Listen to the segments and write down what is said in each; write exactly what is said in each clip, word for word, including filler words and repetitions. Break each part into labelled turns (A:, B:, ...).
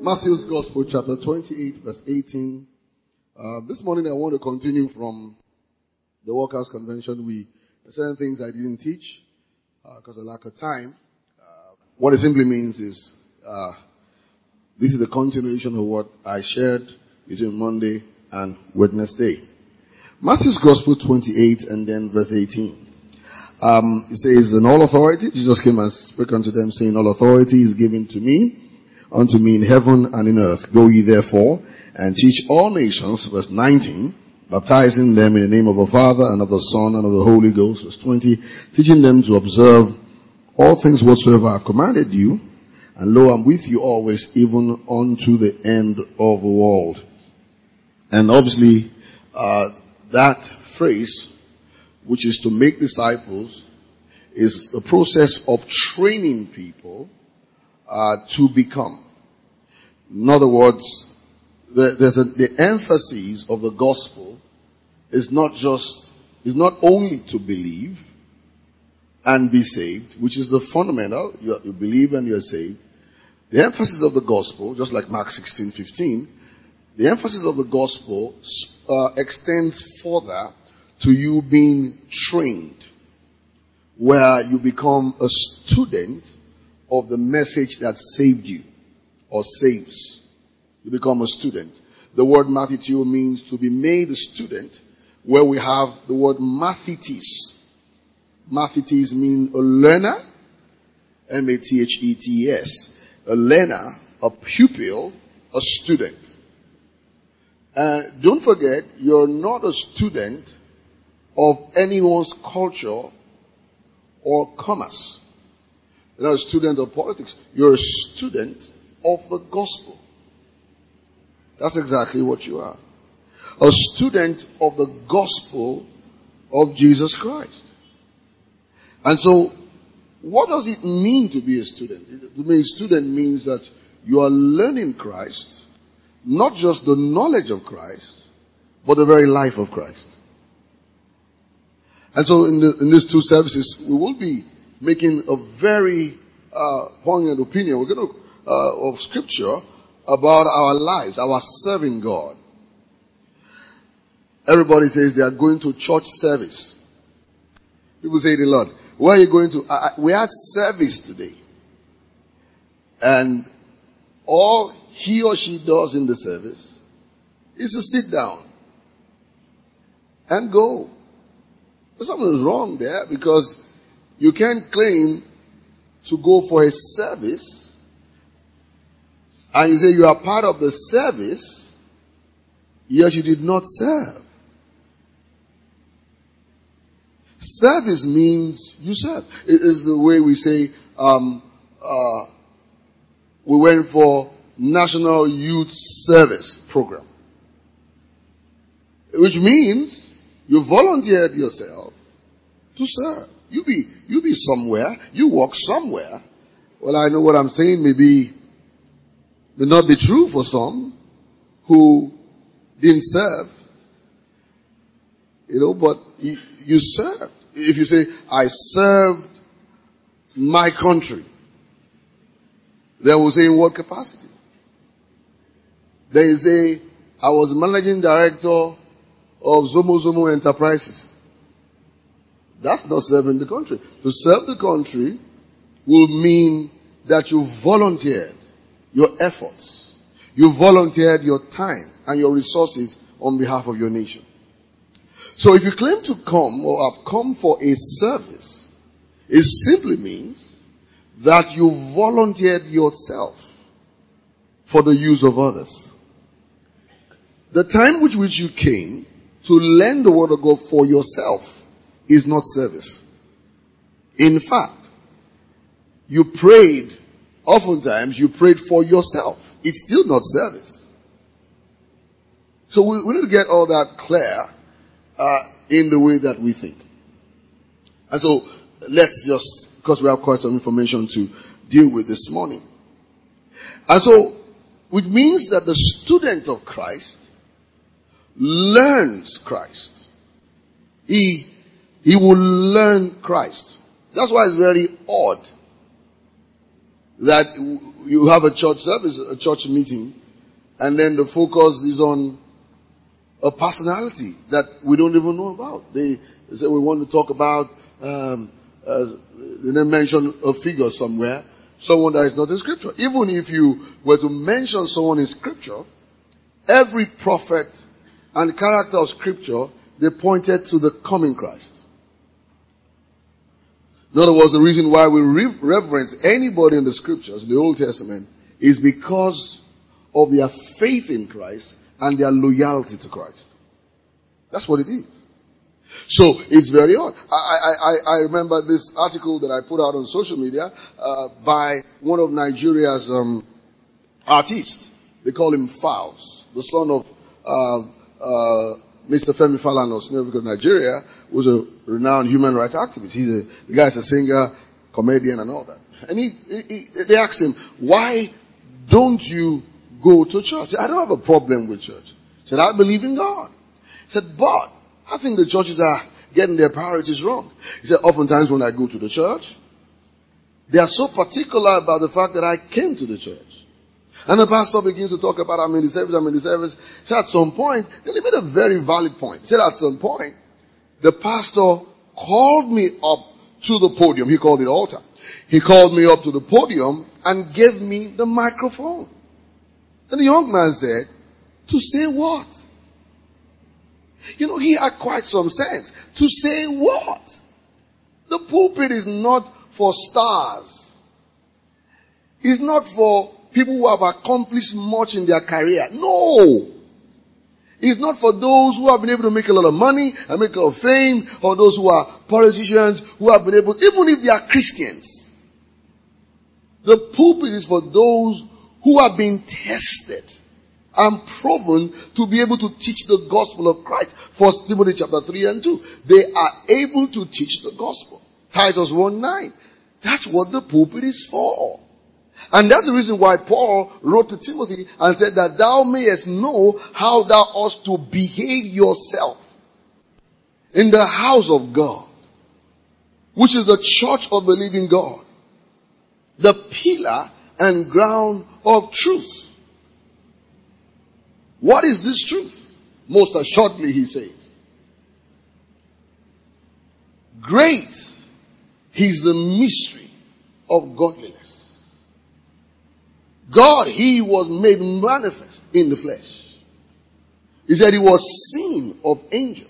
A: Matthew's Gospel, chapter twenty-eight, verse eighteen. Uh, this morning I want to continue from the Workers' Convention. We certain things I didn't teach because uh, of lack of time. Uh, what it simply means is uh, this is a continuation of what I shared between Monday and Wednesday. Matthew's Gospel twenty-eight and then verse eighteen. Um, it says, "In all authority," Jesus came and spoke unto them, saying, "All authority is given to me, unto me in heaven and in earth. Go ye therefore and teach all nations," verse nineteen, "baptizing them in the name of the Father and of the Son and of the Holy Ghost," verse twenty, "teaching them to observe all things whatsoever I have commanded you. And lo, I'm with you always, even unto the end of the world." And obviously, uh, that phrase, which is to make disciples, is a process of training people uh, to become. In other words, the, there's a, the emphasis of the gospel is not just, is not only to believe and be saved, which is the fundamental. You, you believe and you're saved. The emphasis of the gospel, just like Mark sixteen fifteen, the emphasis of the gospel uh, extends further to you being trained, where you become a student of the message that saved you or saves. You become a student. The word mathiteo means to be made a student, where we have the word mathetes. Mathetes means a learner, M A T H E T E S. A learner, a pupil, a student. Uh, don't forget, you're not a student of anyone's culture or commerce. You're not a student of politics. You're a student of the gospel. That's exactly what you are. A student of the gospel of Jesus Christ. And so, what does it mean to be a student? To be a student means that you are learning Christ, not just the knowledge of Christ, but the very life of Christ. And so in, the, in these two services, we will be making a very uh, poignant opinion. We're going to, uh, of scripture about our lives, our serving God. Everybody says they are going to church service. People say it a lot. Where are you going to? Uh, we had service today. And all he or she does in the service is to sit down and go. Something is wrong there, because you can't claim to go for a service and you say you are part of the service, yet you did not serve. Service means you serve. It is the way we say um, uh, we went for National Youth Service Program, which means you volunteered yourself to serve. You be, you be somewhere. You work somewhere. Well, I know what I'm saying may be, may not be true for some who didn't serve. You know, but you, you served. If you say, I served my country, they will say, in what capacity? They say, I was managing director of Zomo Zomo Enterprises. That's not serving the country. To serve the country will mean that you volunteered your efforts. You volunteered your time and your resources on behalf of your nation. So if you claim to come or have come for a service, it simply means that you volunteered yourself for the use of others. The time with which you came to learn the word of God for yourself is not service. In fact, you prayed, oftentimes you prayed for yourself. It's still not service. So we, we need to get all that clear uh, in the way that we think. And so let's just, because we have quite some information to deal with this morning. And so, which means that the student of Christ learns Christ. He, he will learn Christ. That's why it's very odd that you have a church service, a church meeting, and then the focus is on a personality that we don't even know about. They, they say we want to talk about, um, uh, they mention a figure somewhere, someone that is not in Scripture. Even if you were to mention someone in Scripture, every prophet and character of Scripture, they pointed to the coming Christ. In other words, the reason why we re- reverence anybody in the Scriptures, in the Old Testament, is because of their faith in Christ and their loyalty to Christ. That's what it is. So, it's very odd. I, I, I remember this article that I put out on social media uh, by one of Nigeria's um, artists. They call him Fowles, the son of uh, uh, Mister Femi Falana, because Nigeria was a renowned human rights activist. He's a, the guy's a singer, comedian, and all that. And he, he, he, they asked him, why don't you go to church? He said, I don't have a problem with church. He said, I believe in God. He said, but I think the churches are getting their priorities wrong. He said, oftentimes when I go to the church, they are so particular about the fact that I came to the church. And the pastor begins to talk about, I'm in the service, I'm in the service. He said, at some point, then he made a very valid point. He said, at some point, the pastor called me up to the podium. He called it altar. He called me up to the podium and gave me the microphone. And the young man said, to say what? You know, he had quite some sense. To say what? The pulpit is not for stars. It's not for people who have accomplished much in their career. No. It's not for those who have been able to make a lot of money and make a lot of fame, or those who are politicians who have been able, even if they are Christians. The pulpit is for those who have been tested and proven to be able to teach the gospel of Christ. First Timothy chapter three and two. They are able to teach the gospel. Titus one nine. That's what the pulpit is for. And that's the reason why Paul wrote to Timothy and said that thou mayest know how thou ought to behave yourself in the house of God, which is the church of the living God, the pillar and ground of truth. What is this truth? Most assuredly, he says, great is the mystery of godliness. God, he was made manifest in the flesh. He said he was seen of angels,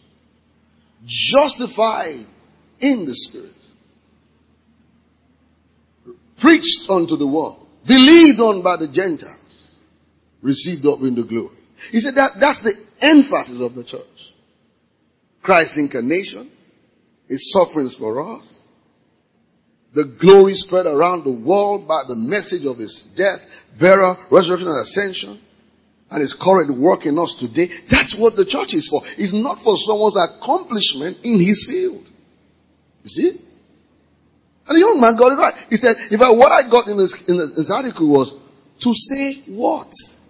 A: justified in the spirit, preached unto the world, believed on by the Gentiles, received up in the glory. He said that that's the emphasis of the church. Christ's incarnation, his sufferings for us, the glory spread around the world by the message of his death, burial, resurrection, and ascension, and his current work in us today. That's what the church is for. It's not for someone's accomplishment in his field. You see? And the young man got it right. He said, in fact, what I got in this, in this article was, to say what?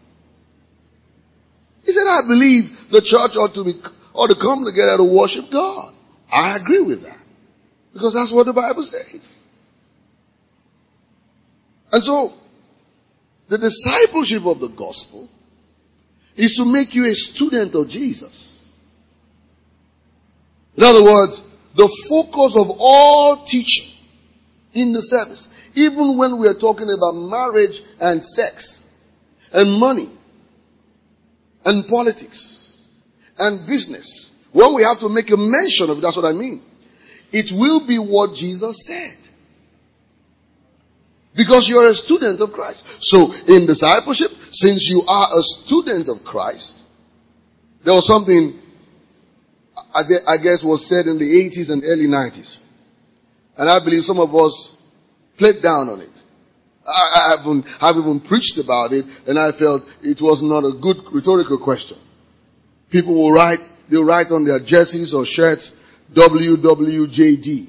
A: He said, I believe the church ought to be, ought to come together to worship God. I agree with that. Because that's what the Bible says. And so, the discipleship of the gospel is to make you a student of Jesus. In other words, the focus of all teaching in the service, even when we are talking about marriage and sex and money and politics and business, when we have to make a mention of it, that's what I mean. It will be what Jesus said. Because you are a student of Christ. So, in discipleship, since you are a student of Christ, there was something, I guess, was said in the eighties and early nineties. And I believe some of us played down on it. I haven't, I've even preached about it, and I felt it was not a good rhetorical question. People will write, they'll write on their jerseys or shirts, W W J D.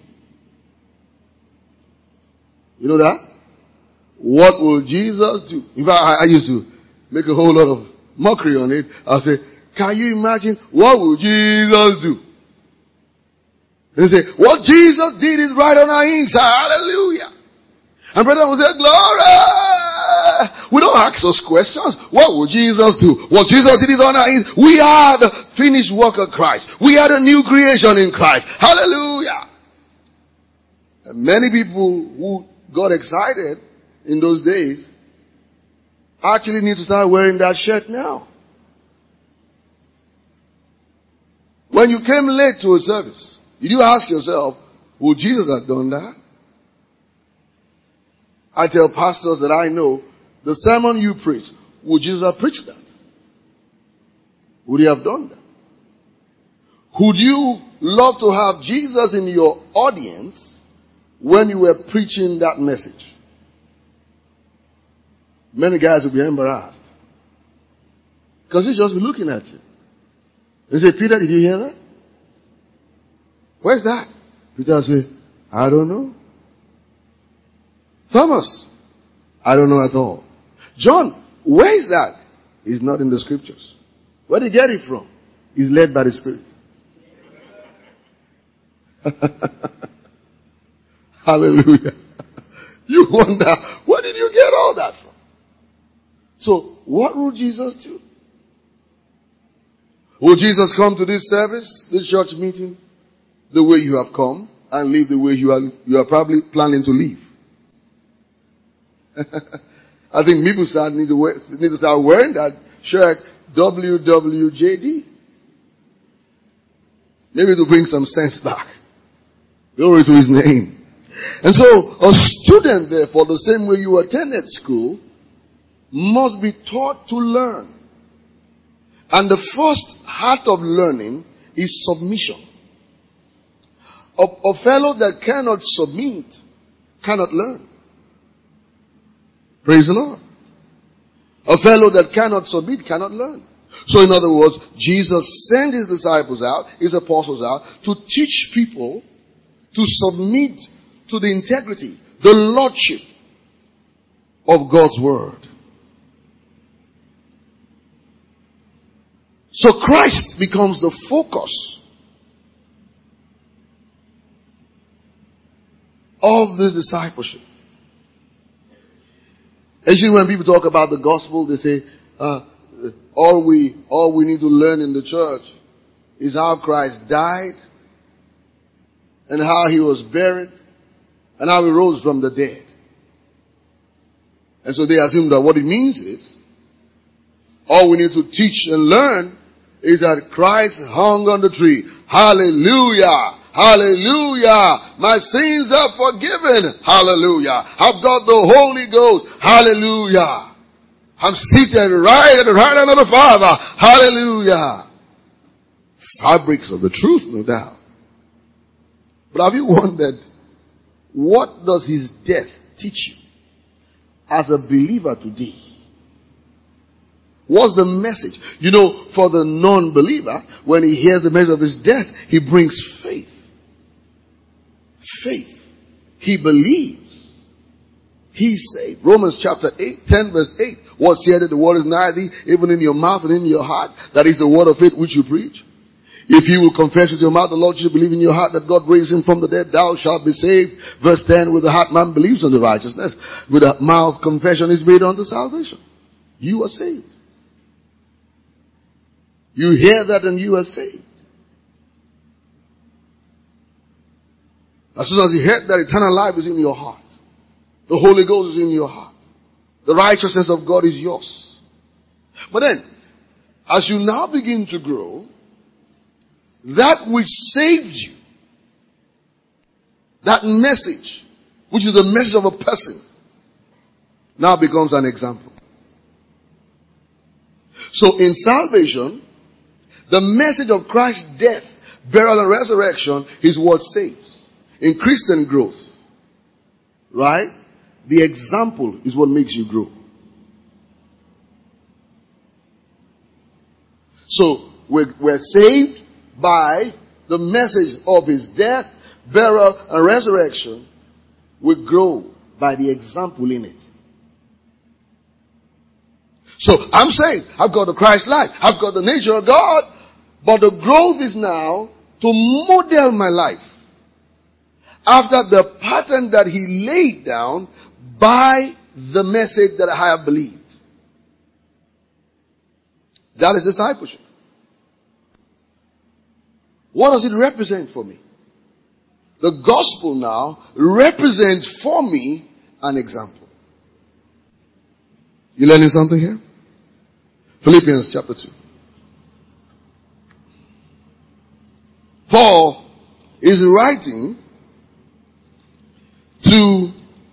A: You know that? What will Jesus do? In fact, I, I used to make a whole lot of mockery on it. I'll say, can you imagine what will Jesus do? And they say, what Jesus did is right on our inside. Hallelujah. And brethren will say, glory! We don't ask those questions. What would Jesus do? What Jesus did his honor is, we are the finished work of Christ. We are the new creation in Christ. Hallelujah! And many people who got excited in those days actually need to start wearing that shirt now. When you came late to a service, did you ask yourself, would Jesus have done that? I tell pastors that I know, the sermon you preach, would Jesus have preached that? Would he have done that? Would you love to have Jesus in your audience when you were preaching that message? Many guys will be embarrassed. Because he's just looking at you. They say, Peter, did you hear that? Where's that? Peter will say, I don't know. Thomas, I don't know at all. John, where is that? It's not in the scriptures. Where did he get it from? He's led by the Spirit. Hallelujah. You wonder, where did you get all that from? So, what would Jesus do? Will Jesus come to this service, this church meeting, the way you have come, and live the way you are, you are probably planning to live? I think people start need to, wear, need to start wearing that shirt, W W J D. Maybe to bring some sense back. Glory to his name. And so, a student, therefore, the same way you attended school, must be taught to learn. And the first heart of learning is submission. A, a fellow that cannot submit cannot learn. Praise the Lord. A fellow that cannot submit cannot learn. So in other words, Jesus sent his disciples out, his apostles out, to teach people to submit to the integrity, the lordship of God's word. So Christ becomes the focus of the discipleship. Actually, when people talk about the gospel, they say, uh, all we, all we need to learn in the church is how Christ died and how he was buried and how he rose from the dead. And so they assume that what it means is, all we need to teach and learn is that Christ hung on the tree. Hallelujah! Hallelujah! My sins are forgiven. Hallelujah! I've got the Holy Ghost. Hallelujah! I'm seated right at the right hand of the Father. Hallelujah! Fabrics of the truth, no doubt. But have you wondered, what does his death teach you as a believer today? What's the message? You know, for the non-believer, when he hears the message of his death, he brings faith. Faith. He believes. He's saved. Romans chapter eight, ten verse eight. What's here that the word is nigh thee, even in your mouth and in your heart. That is the word of faith which you preach. If you will confess with your mouth the Lord, you believe in your heart that God raised him from the dead, thou shalt be saved. Verse ten, with the heart man believes unto righteousness. With the mouth confession is made unto salvation. You are saved. You hear that and you are saved. As soon as you hear that, eternal life is in your heart. The Holy Ghost is in your heart. The righteousness of God is yours. But then, as you now begin to grow, that which saved you, that message, which is the message of a person, now becomes an example. So in salvation, the message of Christ's death, burial, and resurrection is what saves. In Christian growth, right? The example is what makes you grow. So we're, we're saved by the message of his death, burial, and resurrection. We grow by the example in it. So I'm saved. I've got the Christ life. I've got the nature of God. But the growth is now to model my life after the pattern that he laid down by the message that I have believed. That is discipleship. What does it represent for me? The gospel now represents for me an example. You learning something here? Philippians chapter two. Paul is writing to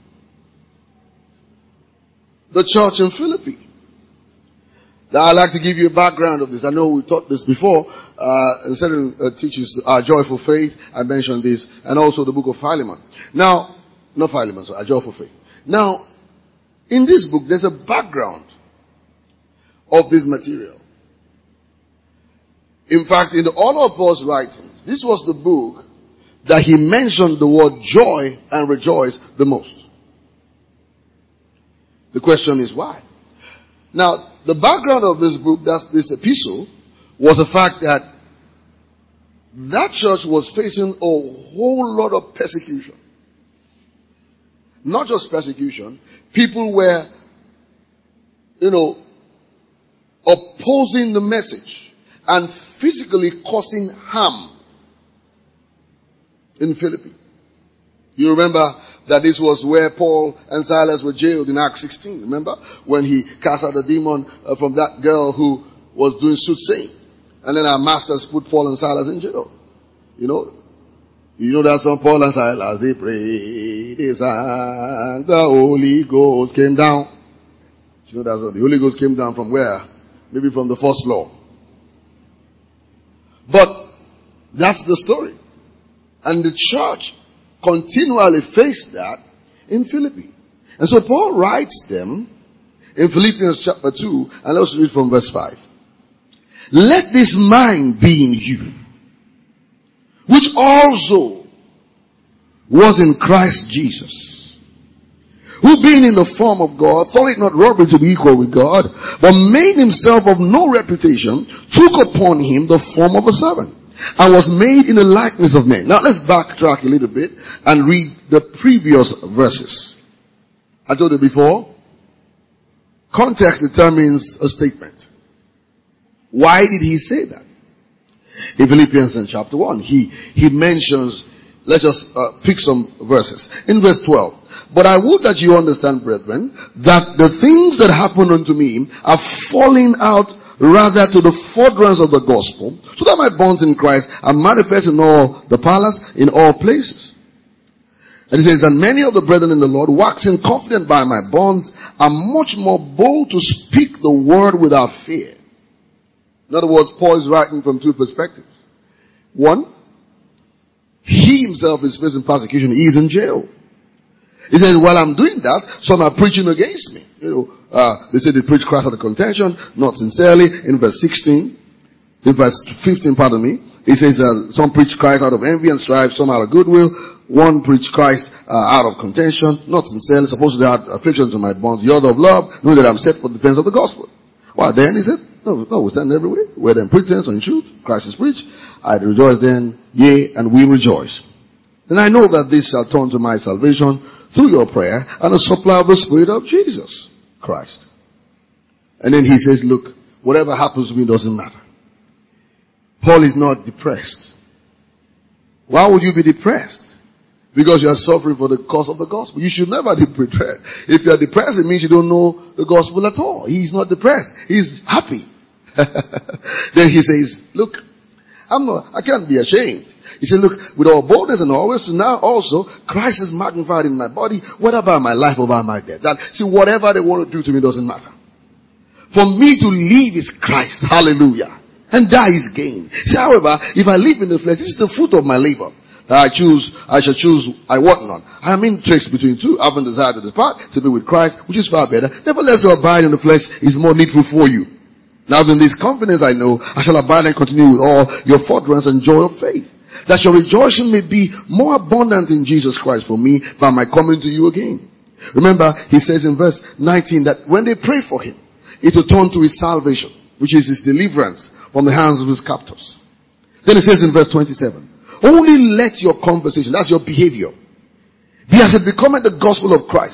A: the church in Philippi. Now, I'd like to give you a background of this. I know we taught this before. Uh, certain uh, teachers, uh, Joyful Faith, I mentioned this, and also the book of Philemon. Now, not Philemon, sorry, Joyful Faith. Now, in this book, there's a background of this material. In fact, in the all of Paul's writings, this was the book that he mentioned the word joy and rejoice the most. The question is why? Now, the background of this book, that's this epistle, was the fact that that church was facing a whole lot of persecution. Not just persecution. People were, you know, opposing the message and physically causing harm in Philippi. You remember that this was where Paul and Silas were jailed in Acts sixteen. Remember? When he cast out the demon uh, from that girl who was doing soothsaying. And then our masters put Paul and Silas in jail. You know? You know that song, Paul and Silas, they prayed, they sang, the Holy Ghost came down. You know that song? The Holy Ghost came down from where? Maybe from the first floor. But that's the story. And the church continually faced that in Philippi. And so Paul writes them in Philippians chapter two, and let's read from verse five. Let this mind be in you, which also was in Christ Jesus, who being in the form of God, thought it not robbery to be equal with God, but made himself of no reputation, took upon him the form of a servant, and was made in the likeness of men. Now let's backtrack a little bit and read the previous verses. I told you before, context determines a statement. Why did he say that? In Philippians in chapter one, he, he mentions, let's just uh, pick some verses. In verse twelve, but I would that you understand, brethren, that the things that happen unto me are falling out rather to the furtherance of the gospel, so that my bonds in Christ are manifest in all the palace, in all places. And he says, and many of the brethren in the Lord, waxing confident by my bonds, are much more bold to speak the word without fear. In other words, Paul is writing from two perspectives. One, he himself is facing persecution. He is in jail. He says, while I'm doing that, some are preaching against me. You know, uh, they say they preach Christ out of contention, not sincerely. In verse sixteen, in verse fifteen, pardon me, he says, uh, some preach Christ out of envy and strife, some out of goodwill. One preach Christ uh, out of contention, not sincerely, supposed to add affliction to my bonds. The other of love, knowing that I'm set for the defense of the gospel. Well, then he said, no, no, we stand everywhere, whether in pretense or in truth, Christ is preached. I rejoice then, yea, and we rejoice. And I know that this shall turn to my salvation through your prayer and the supply of the Spirit of Jesus Christ. And then he says, look, whatever happens to me doesn't matter. Paul is not depressed. Why would you be depressed? Because you are suffering for the cause of the gospel. You should never be depressed. If you are depressed, it means you don't know the gospel at all. He's not depressed. He's happy. Then he says, look, I'm not, I can't be ashamed. He said, look, with all boldness and always, now also, Christ is magnified in my body, whether by my life or by my death. That, see, whatever they want to do to me doesn't matter. For me to live is Christ. Hallelujah. And die is gain. See, however, if I live in the flesh, this is the fruit of my labor. That I choose, I shall choose, I want none. I am in tricks between two. I haven't desired to depart, to be with Christ, which is far better. Nevertheless, to abide in the flesh is more needful for you. Now in this confidence I know, I shall abide and continue with all your furtherance and joy of faith, that your rejoicing may be more abundant in Jesus Christ for me by my coming to you again. Remember, he says in verse nineteen that when they pray for him, it will turn to his salvation, which is his deliverance from the hands of his captors. Then he says in verse twenty-seven, only let your conversation, that's your behavior, be as it becometh the gospel of Christ,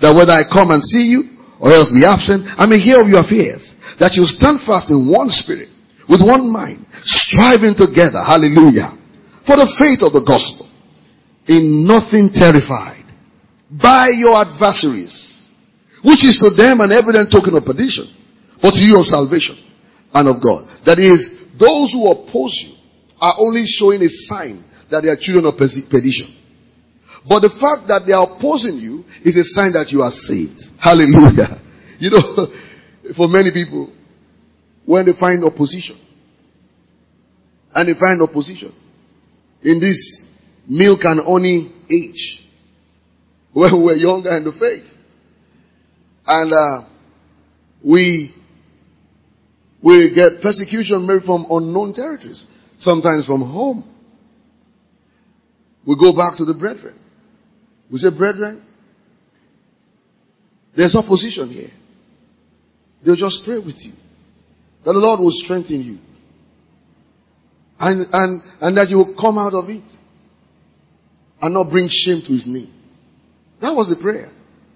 A: that whether I come and see you, or else be absent, I may hear of your affairs, that you stand fast in one spirit, with one mind, striving together, hallelujah, for the faith of the gospel, in nothing terrified by your adversaries, which is to them an evident token of perdition, but to you of salvation and of God. That is, those who oppose you are only showing a sign that they are children of perdition. But the fact that they are opposing you is a sign that you are saved. Hallelujah. You know, for many people, when they find opposition, and they find opposition in this milk and honey age, when we were younger in the faith, and uh, we we get persecution maybe from unknown territories, sometimes from home. We go back to the brethren. We say, brethren, there's opposition here. They'll just pray with you, that the Lord will strengthen you, and and and that you will come out of it and not bring shame to his name. That was the prayer.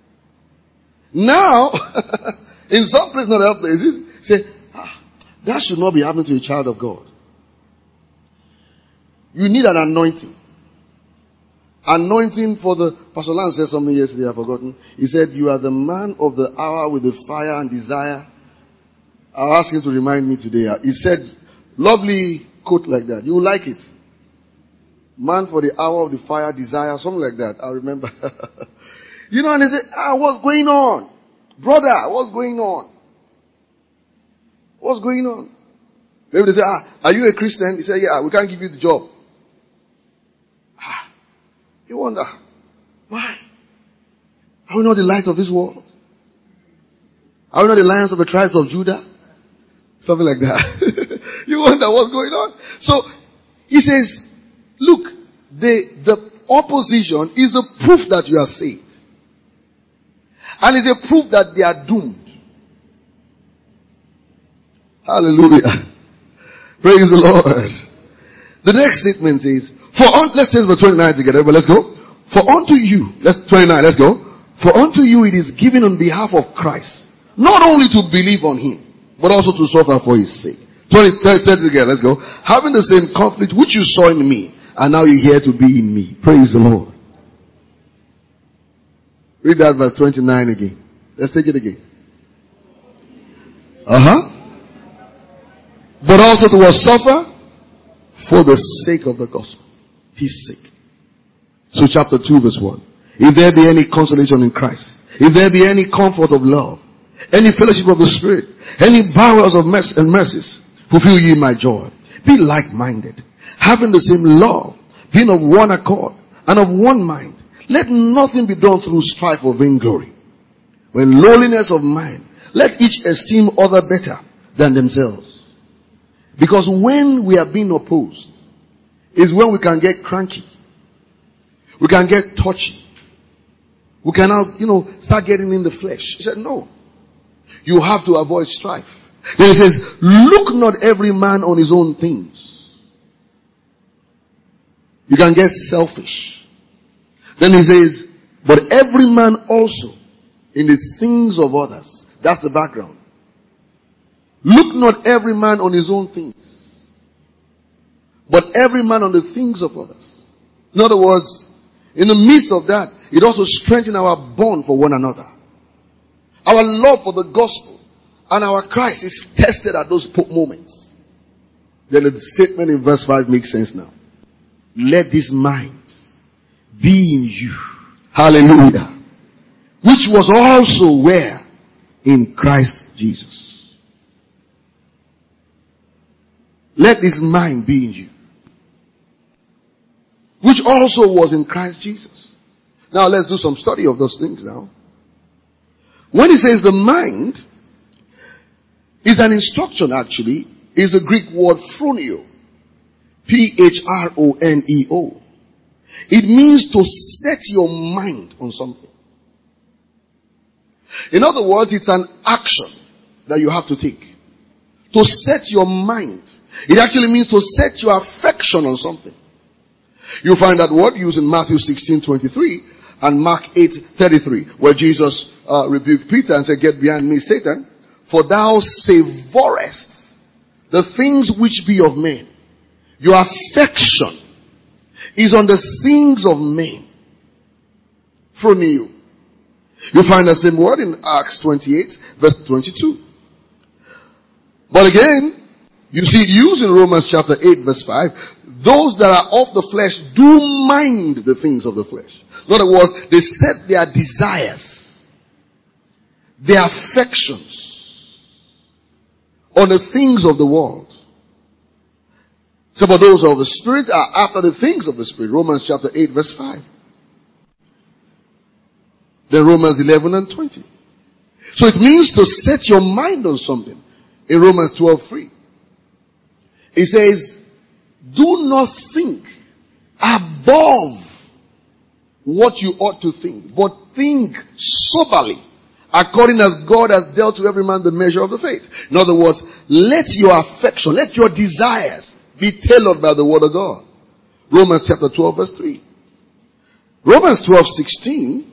A: Now, in some places, not other places, say, ah, that should not be happening to a child of God. You need an anointing. Anointing for the, Pastor Lance said something yesterday, I've forgotten. He said, you are the man of the hour with the fire and desire. I'll ask him to remind me today. He said, lovely quote like that. You will like it. Man for the hour of the fire, desire, something like that. I remember. You know, and they say, ah, what's going on? Brother, what's going on? What's going on? Maybe they say, ah, are you a Christian? He said, yeah, we can't give you the job. Ah, you wonder, why? Are we not the light of this world? Are we not the lions of the tribes of Judah? Something like that. You wonder what's going on. So, he says, look, the, the opposition is a proof that you are saved. And it's a proof that they are doomed. Hallelujah. Praise the Lord. The next statement is, for un- let's take verse twenty-nine together, but let's go. For unto you, let's twenty-nine, let's go. For unto you it is given on behalf of Christ, not only to believe on him, but also to suffer for his sake. twenty, thirty, thirty together, let's go. Having the same conflict which you saw in me, and now you hear to be in me. Praise the Lord. Read that verse twenty-nine again. Let's take it again. Uh-huh. But also to suffer for the sake of the gospel. His sake. So chapter two verse one. If there be any consolation in Christ, if there be any comfort of love, any fellowship of the Spirit, any bowels of mercy and mercies, fulfill ye my joy. Be like-minded, having the same love, being of one accord, and of one mind. Let nothing be done through strife or vainglory. When lowliness of mind, let each esteem other better than themselves. Because when we are being opposed, is when we can get cranky. We can get touchy. We can now, you know, start getting in the flesh. He said, no. You have to avoid strife. Then he says, look not every man on his own things. You can get selfish. Then he says, but every man also in the things of others. That's the background. Look not every man on his own things, but every man on the things of others. In other words, in the midst of that, it also strengthens our bond for one another. Our love for the gospel and our Christ is tested at those moments. Then the statement in verse five makes sense now. Let this mind be in you. Hallelujah. Which was also where? In Christ Jesus. Let this mind be in you. Which also was in Christ Jesus. Now let's do some study of those things now. When he says the mind, is an instruction actually, is a Greek word phroneo. P H R O N E O. It means to set your mind on something. In other words, it's an action that you have to take. To set your mind. It actually means to set your affection on something. You find that word used in Matthew sixteen twenty-three. and Mark eight thirty-three, where Jesus uh, rebuked Peter and said, "Get behind me, Satan, for thou savorest the things which be of men." Your affection is on the things of men. From you. You find the same word in Acts twenty-eight, verse twenty-two. But again, you see it used in Romans chapter eight, verse five. Those that are of the flesh do mind the things of the flesh. In other words, they set their desires, their affections on the things of the world. So, but those of the Spirit are after the things of the Spirit. Romans chapter eight, verse five. Then Romans eleven and twenty. So it means to set your mind on something. In Romans twelve three. It says, do not think above what you ought to think, but think soberly, according as God has dealt to every man the measure of the faith. In other words, let your affection, let your desires be tailored by the word of God. Romans chapter twelve, verse three. Romans twelve sixteen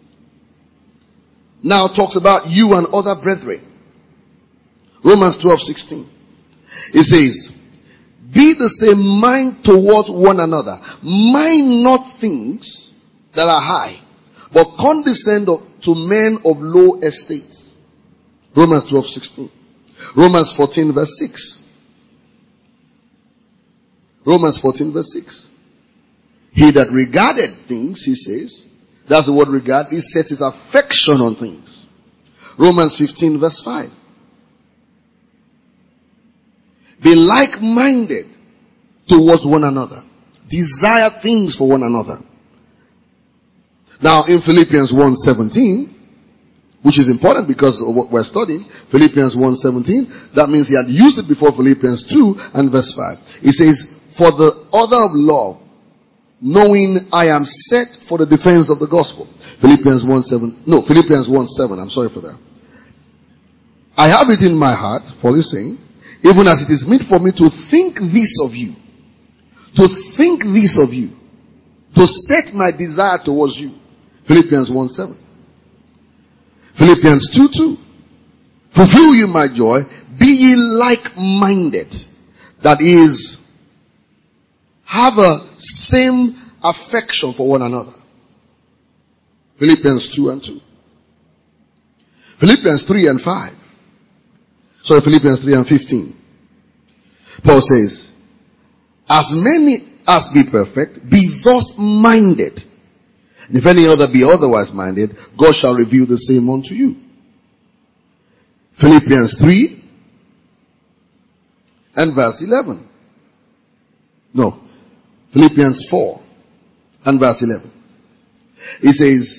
A: now talks about you and other brethren. Romans twelve sixteen. It says, be the same mind toward one another. Mind not things that are high, but condescend to men of low estates. Romans twelve sixteen. Romans fourteen verse six. Romans fourteen verse six. He that regarded things, he says, that's the word regard, he sets his affection on things. Romans fifteen verse five. Be like-minded towards one another. Desire things for one another. Now in Philippians one seventeen, which is important because of what we're studying, Philippians one seventeen, that means he had used it before Philippians two and verse five. It says, for the order of love, knowing I am set for the defense of the gospel. Philippians one seven, no, Philippians one seven, I'm sorry for that. I have it in my heart, Paul is saying, even as it is meet for me to think this of you. To think this of you. To set my desire towards you. Philippians one seven. Philippians two two. Fulfill you my joy. Be ye like-minded. That is, have a same affection for one another. Philippians two and two. Philippians three and five. Sorry, Philippians three and fifteen. Paul says, as many as be perfect, be thus minded. And if any other be otherwise minded, God shall reveal the same unto you. Philippians three and verse eleven. No. Philippians four and verse eleven. It says,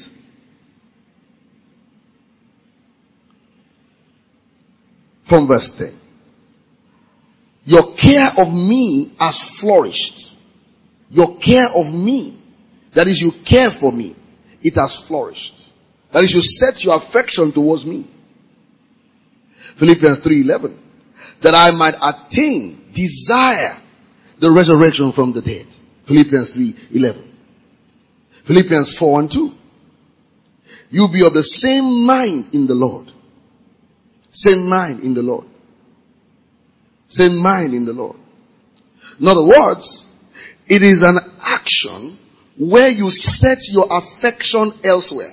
A: from verse ten. Your care of me has flourished. Your care of me, that is, you care for me, it has flourished. That is, you set your affection towards me. Philippians three eleven. That I might attain, desire the resurrection from the dead. Philippians three eleven. Philippians four and two. You be of the same mind in the Lord. Same mind in the Lord. Same mind in the Lord. In other words, it is an action where you set your affection elsewhere.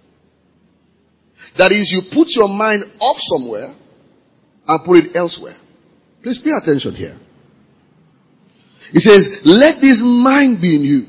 A: That is, you put your mind off somewhere and put it elsewhere. Please pay attention here. It says, let this mind be in you.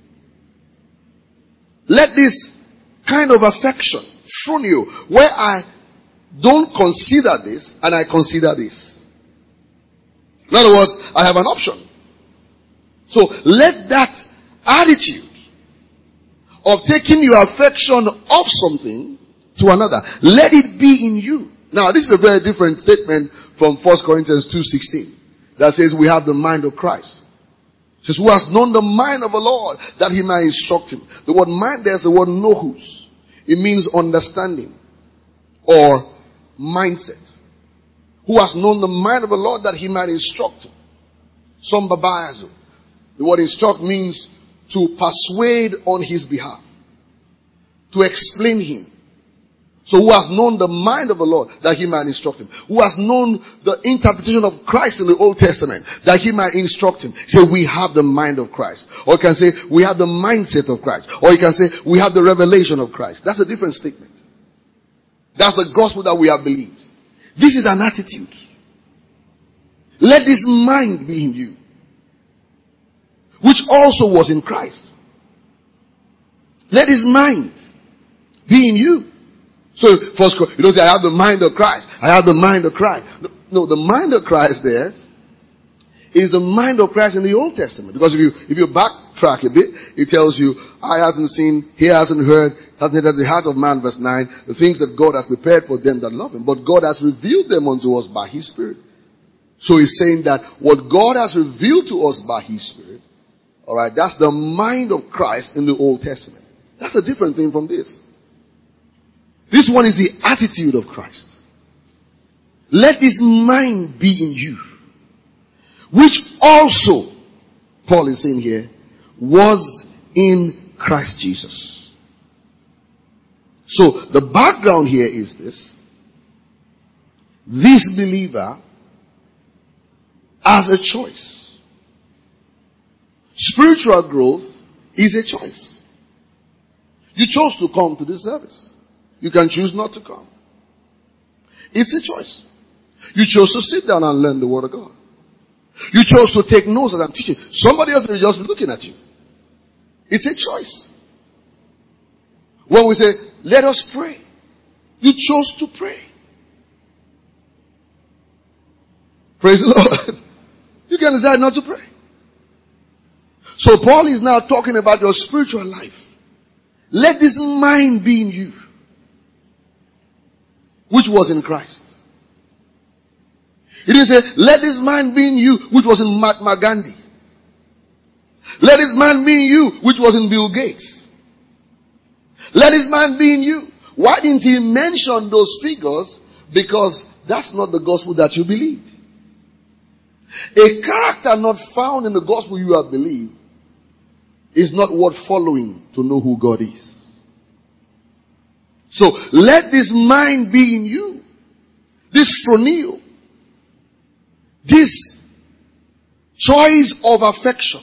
A: Let this kind of affection from you, where I don't consider this and I consider this. In other words, I have an option. So let that attitude of taking your affection off something to another, let it be in you. Now, this is a very different statement from First Corinthians two sixteen that says we have the mind of Christ. It says, who has known the mind of the Lord that he might instruct him. The word mind, there's the word nohus. It means understanding or mindset. Who has known the mind of the Lord that he might instruct him. Some babayazo. The word instruct means to persuade on his behalf. to explain him. So who has known the mind of the Lord that he might instruct him? Who has known the interpretation of Christ in the Old Testament that he might instruct him? Say, we have the mind of Christ. Or you can say, we have the mindset of Christ. Or you can say, we have the revelation of Christ. That's a different statement. That's the gospel that we have believed. This is an attitude. Let this mind be in you, which also was in Christ. Let his mind be in you. So, first, you don't say, I have the mind of Christ. I have the mind of Christ. No, no, the mind of Christ there is the mind of Christ in the Old Testament. Because if you, if you backtrack a bit, it tells you, eye hasn't seen, ear hasn't heard, hasn't entered the heart of man, verse nine, the things that God has prepared for them that love him. But God has revealed them unto us by his Spirit. So he's saying that what God has revealed to us by his Spirit, alright, that's the mind of Christ in the Old Testament. That's a different thing from this. This one is the attitude of Christ. Let this mind be in you, which also, Paul is saying here, was in Christ Jesus. So, the background here is this. This believer has a choice. Spiritual growth is a choice. You chose to come to this service. You can choose not to come. It's a choice. You chose to sit down and learn the Word of God. You chose to take notes as I'm teaching. Somebody else is just looking at you. It's a choice. When we say, let us pray, you chose to pray. Praise the Lord. You can decide not to pray. So Paul is now talking about your spiritual life. Let this mind be in you, which was in Christ. He didn't say, let this mind be in you, which was in Mahatma Gandhi. Let this mind be in you, which was in Bill Gates. Let this mind be in you. Why didn't he mention those figures? Because that's not the gospel that you believed. A character not found in the gospel you have believed is not worth following to know who God is. So, let this mind be in you. This phroneo. This choice of affection.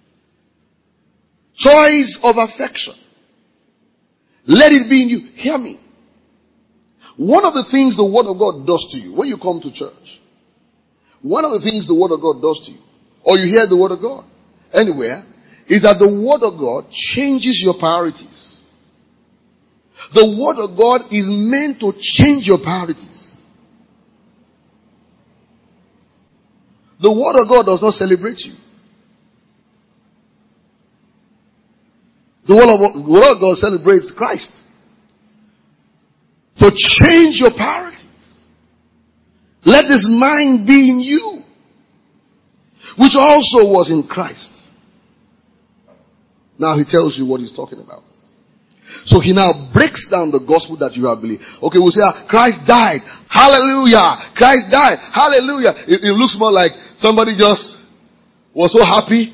A: Choice of affection. Let it be in you. Hear me. One of the things the Word of God does to you when you come to church, one of the things the Word of God does to you, or you hear the Word of God anywhere, is that the Word of God changes your priorities. The Word of God is meant to change your priorities. The Word of God does not celebrate you. The Word of, the Word of God celebrates Christ. To change your priorities. Let this mind be in you, which also was in Christ. Now he tells you what he's talking about. So he now breaks down the gospel that you have believed. Okay, we'll say, ah, Christ died. Hallelujah. Christ died. Hallelujah. It, it looks more like somebody just was so happy.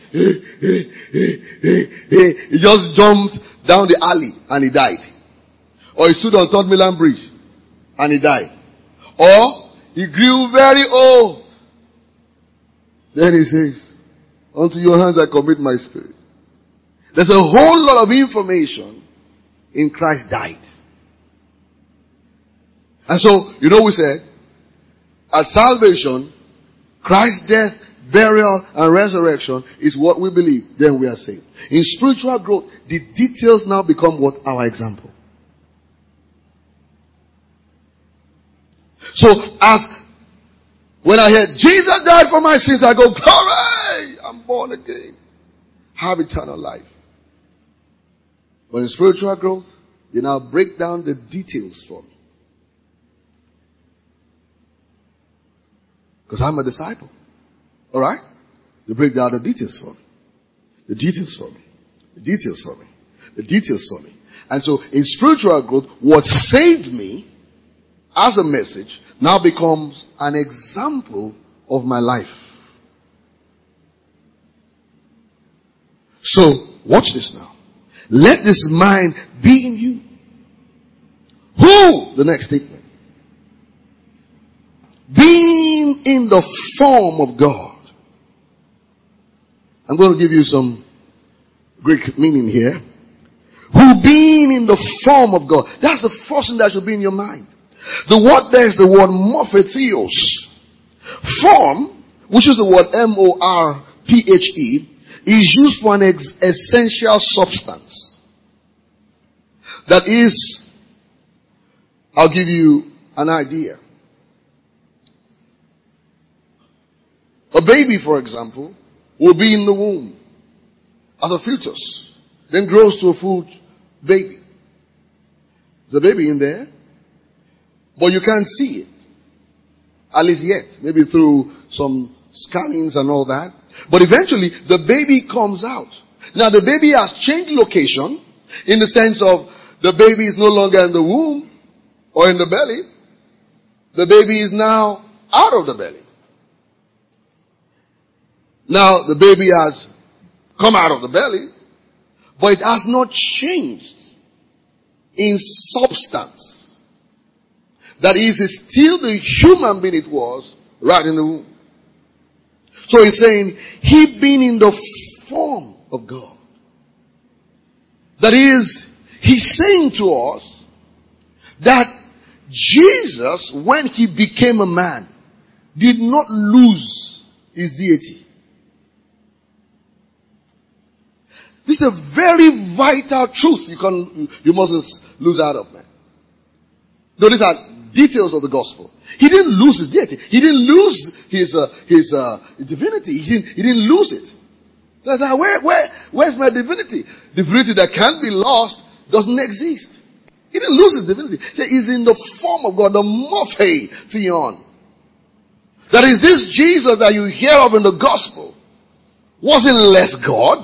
A: He just jumped down the alley and he died. Or he stood on Third Milan Bridge and he died. Or he grew very old. Then he says, unto your hands I commit my spirit. There's a whole lot of information in Christ died. And so, you know we said, at salvation, Christ's death, burial, and resurrection is what we believe. Then we are saved. In spiritual growth, the details now become what? Our example. So, as when I hear Jesus died for my sins, I go, glory! I'm born again. Have eternal life. But in spiritual growth, you now break down the details for me. Because I'm a disciple. Alright? You break down the details for me. The details for me. The details for me. The details for me. And so, in spiritual growth, what saved me as a message now becomes an example of my life. So, watch this now. Let this mind be in you, Who? The next statement. Being in the form of God. I'm going to give you some Greek meaning here. Who being in the form of God. That's the first thing that should be in your mind. The word there is the word morphetheos. Form, which is the word M O R P H E, is used for an ex- essential substance. That is, I'll give you an idea. A baby, for example, will be in the womb as a fetus, then grows to a full baby. There's a baby in there, but you can't see it. At least yet. Maybe through some scannings and all that. But eventually, the baby comes out. Now, the baby has changed location in the sense of the baby is no longer in the womb or in the belly. The baby is now out of the belly. Now, the baby has come out of the belly, but it has not changed in substance. That is, it's still the human being it was right in the womb. So he's saying, he being in the form of God. That is, he's saying to us that Jesus, when he became a man, did not lose his deity. This is a very vital truth you can, you mustn't lose out of, man. No, these are details of the gospel. He didn't lose his deity. He didn't lose his uh, his uh, divinity. He didn't, he didn't lose it. Like, where where where's my divinity? Divinity that can't be lost doesn't exist. He didn't lose his divinity. So he's in the form of God, the morphe theon. That is, this Jesus that you hear of in the gospel wasn't less God.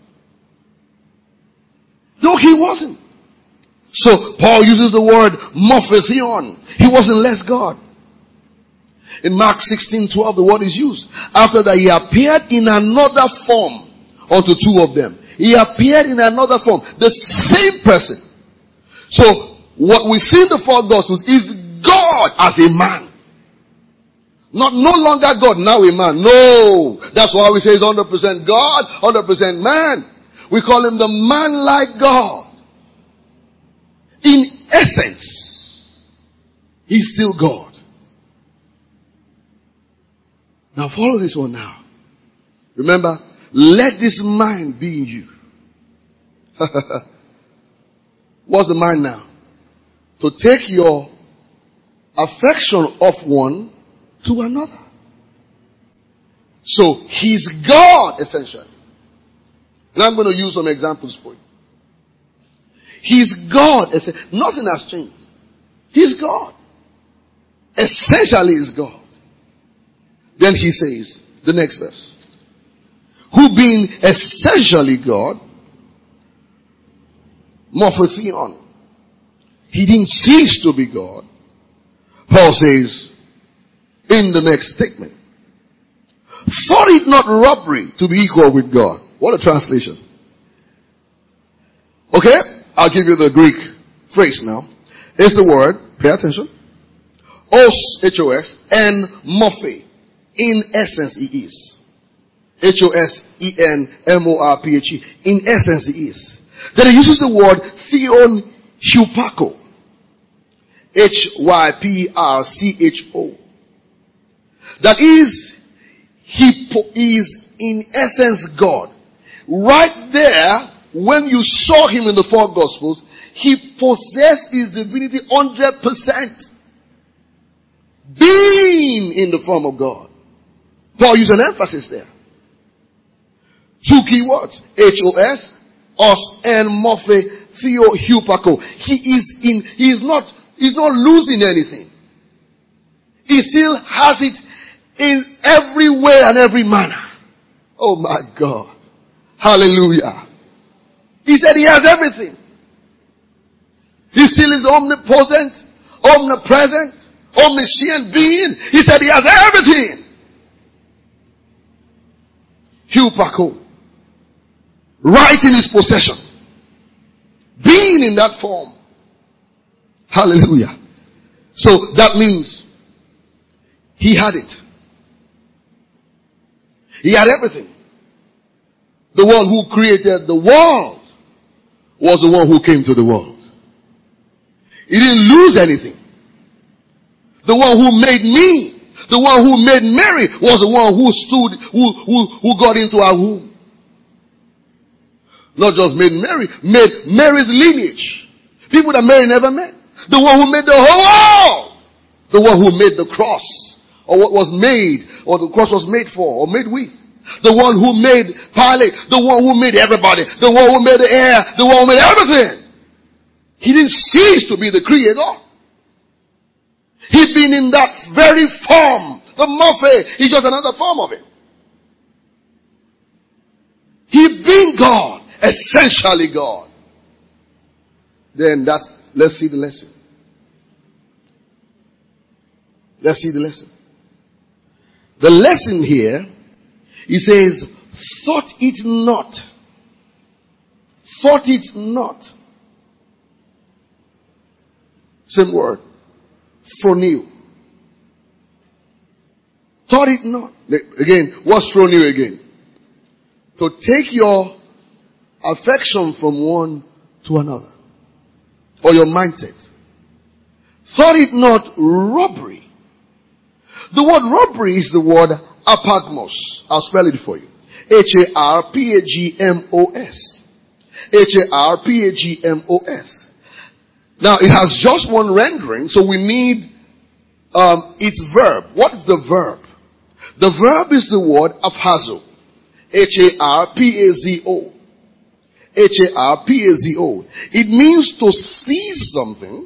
A: No, he wasn't. So Paul uses the word morphetheon. He wasn't less God. In Mark sixteen twelve, the word is used. After that, he appeared in another form unto two of them. He appeared in another form. The same person. So what we see in the four Gospels is God as a man. Not no longer God, now a man. No. That's why we say he's one hundred percent God, one hundred percent man. We call him the man-like God. In essence, he's still God. Now follow this one now. Remember, let this mind be in you. What's the mind now? To take your affection of one to another. So he's God essentially. And I'm going to use some examples for you. He's God. Nothing has changed. He's God. Essentially is God. Then he says, the next verse. Who being essentially God, morphetheon, he didn't cease to be God. Paul says, in the next statement, thought it not robbery to be equal with God. What a translation. Okay? I'll give you the Greek phrase now. It's the word, pay attention. Os, H O S, and morphe. In essence, he is. H O S E N M O R P H E. In essence, he is. Then he uses the word theon hypako. H Y P R C H O. That is, he is in essence God. Right there, when you saw him in the four Gospels, he possessed his divinity one hundred percent. Being in the form of God. Paul used an emphasis there. Two key words. H O S, os, and morphe, theo, hypako. He is in, he is not, he's not losing anything. He still has it in every way and every manner. Oh my God. Hallelujah. He said he has everything. He still is omnipotent, omnipresent, omniscient being. He said he has everything. Hypako. Right in his possession. Being in that form. Hallelujah. So that means he had it. He had everything. The one who created the world was the one who came to the world. He didn't lose anything. The one who made me, the one who made Mary, was the one who stood, who, who, who got into our womb. Not just made Mary, made Mary's lineage. People that Mary never met. The one who made the whole world. The one who made the cross. Or what was made, or the cross was made for, or made with. The one who made Pilate. The one who made everybody. The one who made the air. The one who made everything. He didn't cease to be the creator. He'd been in that very form. The Morphe is just another form of it. He'd been God. Essentially God. Then that's, let's see the lesson. Let's see the lesson. The lesson here, he says, thought it not. Thought it not. Same word. Phroneo. Thought it not. Again, what's phroneo again? To take your affection from one to another. Or your mindset. Thought it not robbery. The word robbery is the word apagmos. I'll spell it for you. H A R P A G M O S. H A R P A G M O S. Now, it has just one rendering, so we need um, its verb. What is the verb? The verb is the word aphazo. H A R P A Z O. H A R P A Z O. It means to seize something,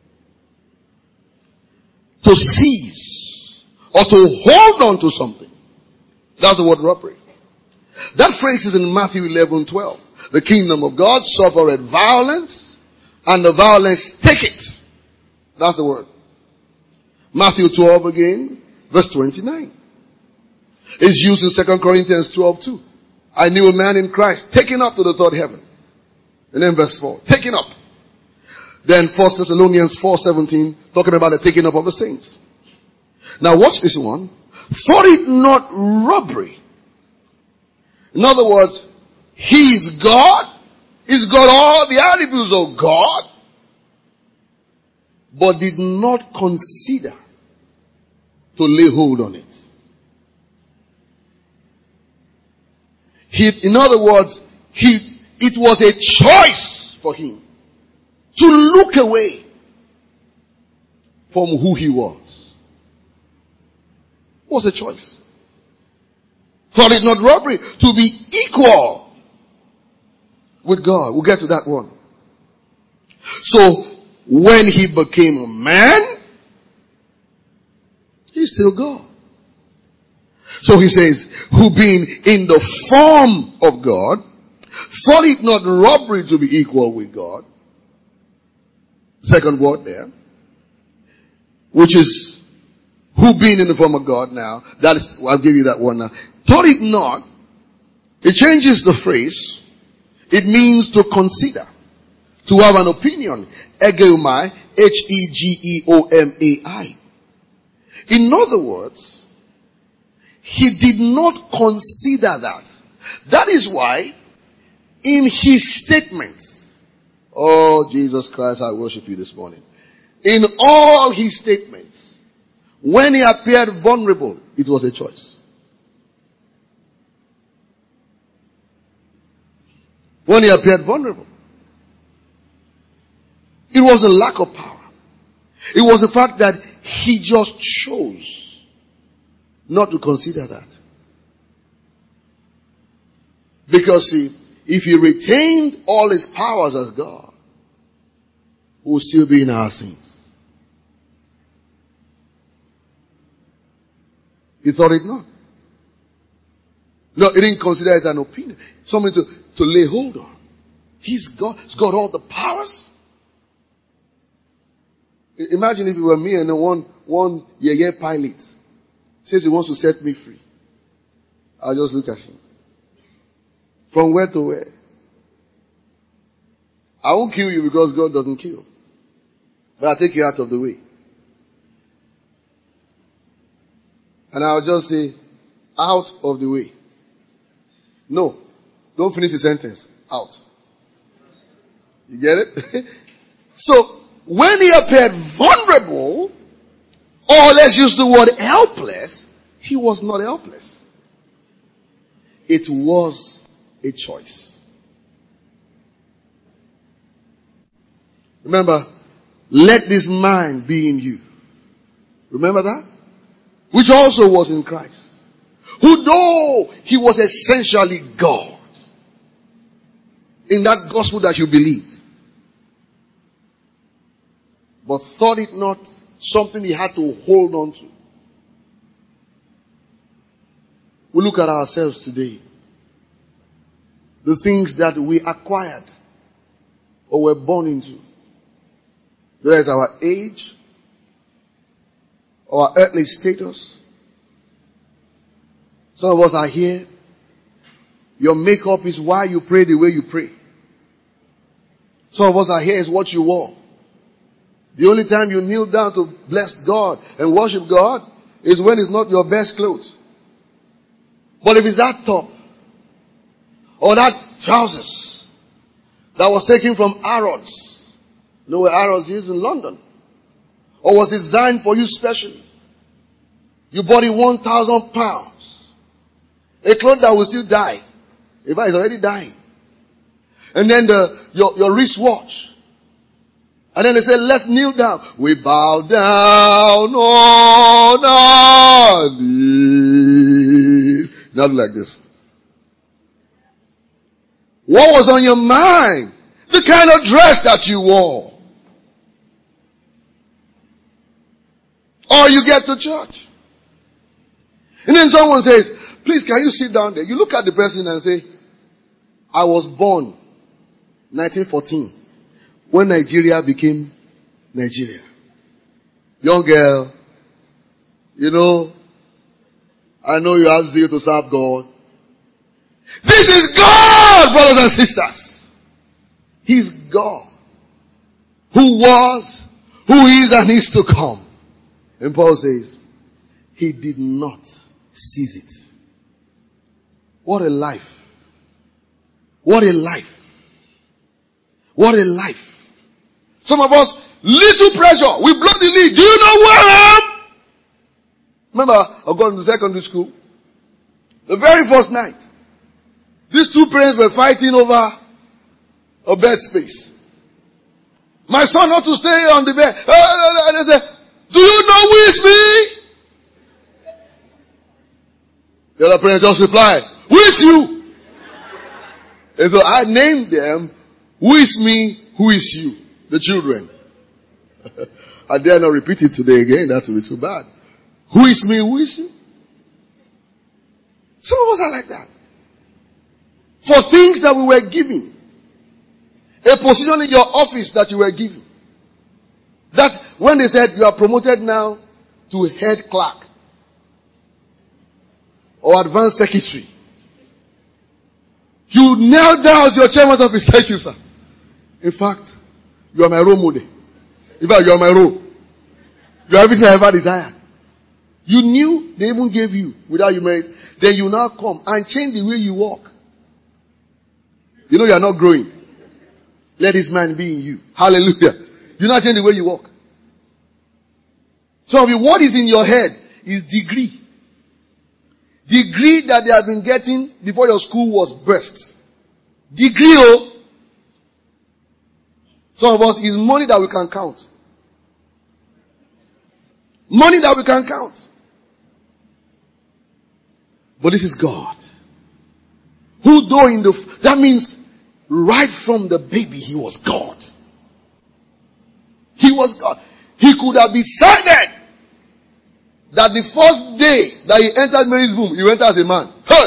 A: to seize, or to hold on to something. That's the word robbery. That phrase is in Matthew eleven twelve. The kingdom of God suffereth violence, and the violence take it. That's the word. Matthew twelve again, verse twenty-nine. It's used in Second Corinthians twelve two. I knew a man in Christ taken up to the third heaven. And then verse four. Taken up. Then First Thessalonians four seventeen, talking about the taking up of the saints. Now watch this one. Thought it not robbery. In other words, he is God. He's got all the attributes of God. But did not consider to lay hold on it. He, in other words, he, it was a choice for him to look away from who he was. It was a choice. Thought it not robbery to be equal with God. We'll get to that one. So, when he became a man, he's still God. So he says, who being in the form of God, thought it not robbery to be equal with God. Second word there. Which is, who being in the form of God now. That is, I'll give you that one now. Thought it not. It changes the phrase. It means to consider. To have an opinion. Egeomai. H E G E O M A I. In other words, he did not consider that. That is why, in his statements, oh Jesus Christ, I worship you this morning. In all his statements, when he appeared vulnerable, it was a choice. When he appeared vulnerable, it was a lack of power. It was the fact that he just chose not to consider that. Because see, if he retained all his powers as God, we would still be in our sins. He thought it not. No, he didn't consider it an opinion. Something to, to lay hold on. He's God. He's got all the powers. Imagine if it were me and then one, one yeah, pilot says he wants to set me free. I'll just look at him. From where to where? I won't kill you because God doesn't kill. But I'll take you out of the way. And I'll just say, out of the way. No. Don't finish the sentence. Out. You get it? So, when he appeared vulnerable, or let's use the word helpless, he was not helpless. It was a choice. Remember, let this mind be in you. Remember that? Which also was in Christ. Who though he was essentially God. In that gospel that you believed. But thought it not something he had to hold on to. We look at ourselves today. The things that we acquired or were born into. Whether it's our age, our earthly status. Some of us are here. Your makeup is why you pray the way you pray. Some of us are here is what you wore. The only time you kneel down to bless God and worship God is when it's not your best clothes. But if it's that top or that trousers that was taken from Harrods, you know where Harrods is in London, or was designed for you specially, you bought it one thousand pounds, a cloth that will still die. In fact, it's already dying. And then the your your wristwatch. And then they say, let's kneel down. We bow down on our knees. Not like this. What was on your mind? The kind of dress that you wore. Or you get to church. And then someone says, please can you sit down there? You look at the person and say, I was born nineteen fourteen. When Nigeria became Nigeria. Young girl, you know, I know you have zeal to serve God. This is God, brothers and sisters. He's God. Who was, who is, and is to come. And Paul says, he did not seize it. What a life. What a life. What a life. Some of us, little pressure. We blow the lead. Do you know where I am? Remember, I got into secondary school. The very first night, these two parents were fighting over a bed space. My son ought to stay on the bed. And they said, do you know who is me? The other parent just replied, who is you? And so I named them, who is me, who is you? The children. I dare not repeat it today again. That will be too bad. Who is me? Who is you? Some of us are like that. For things that we were given. A position in your office that you were given. That when they said you are promoted now to head clerk. Or advanced secretary. You kneel down to your chairman's office. Thank you, sir. In fact, you are my role model. In fact, you are my role. You are everything I ever desired. You knew they even gave you without you married. Then you now come and change the way you walk. You know you are not growing. Let this man be in you. Hallelujah. You now change the way you walk. Some of you, what is in your head is degree. Degree that they have been getting before your school was burst. Degree, oh. Some of us is money that we can count. Money that we can count. But this is God. Who though in the, that means right from the baby he was God. He was God. He could have decided that the first day that he entered Mary's womb, he went as a man. Hey,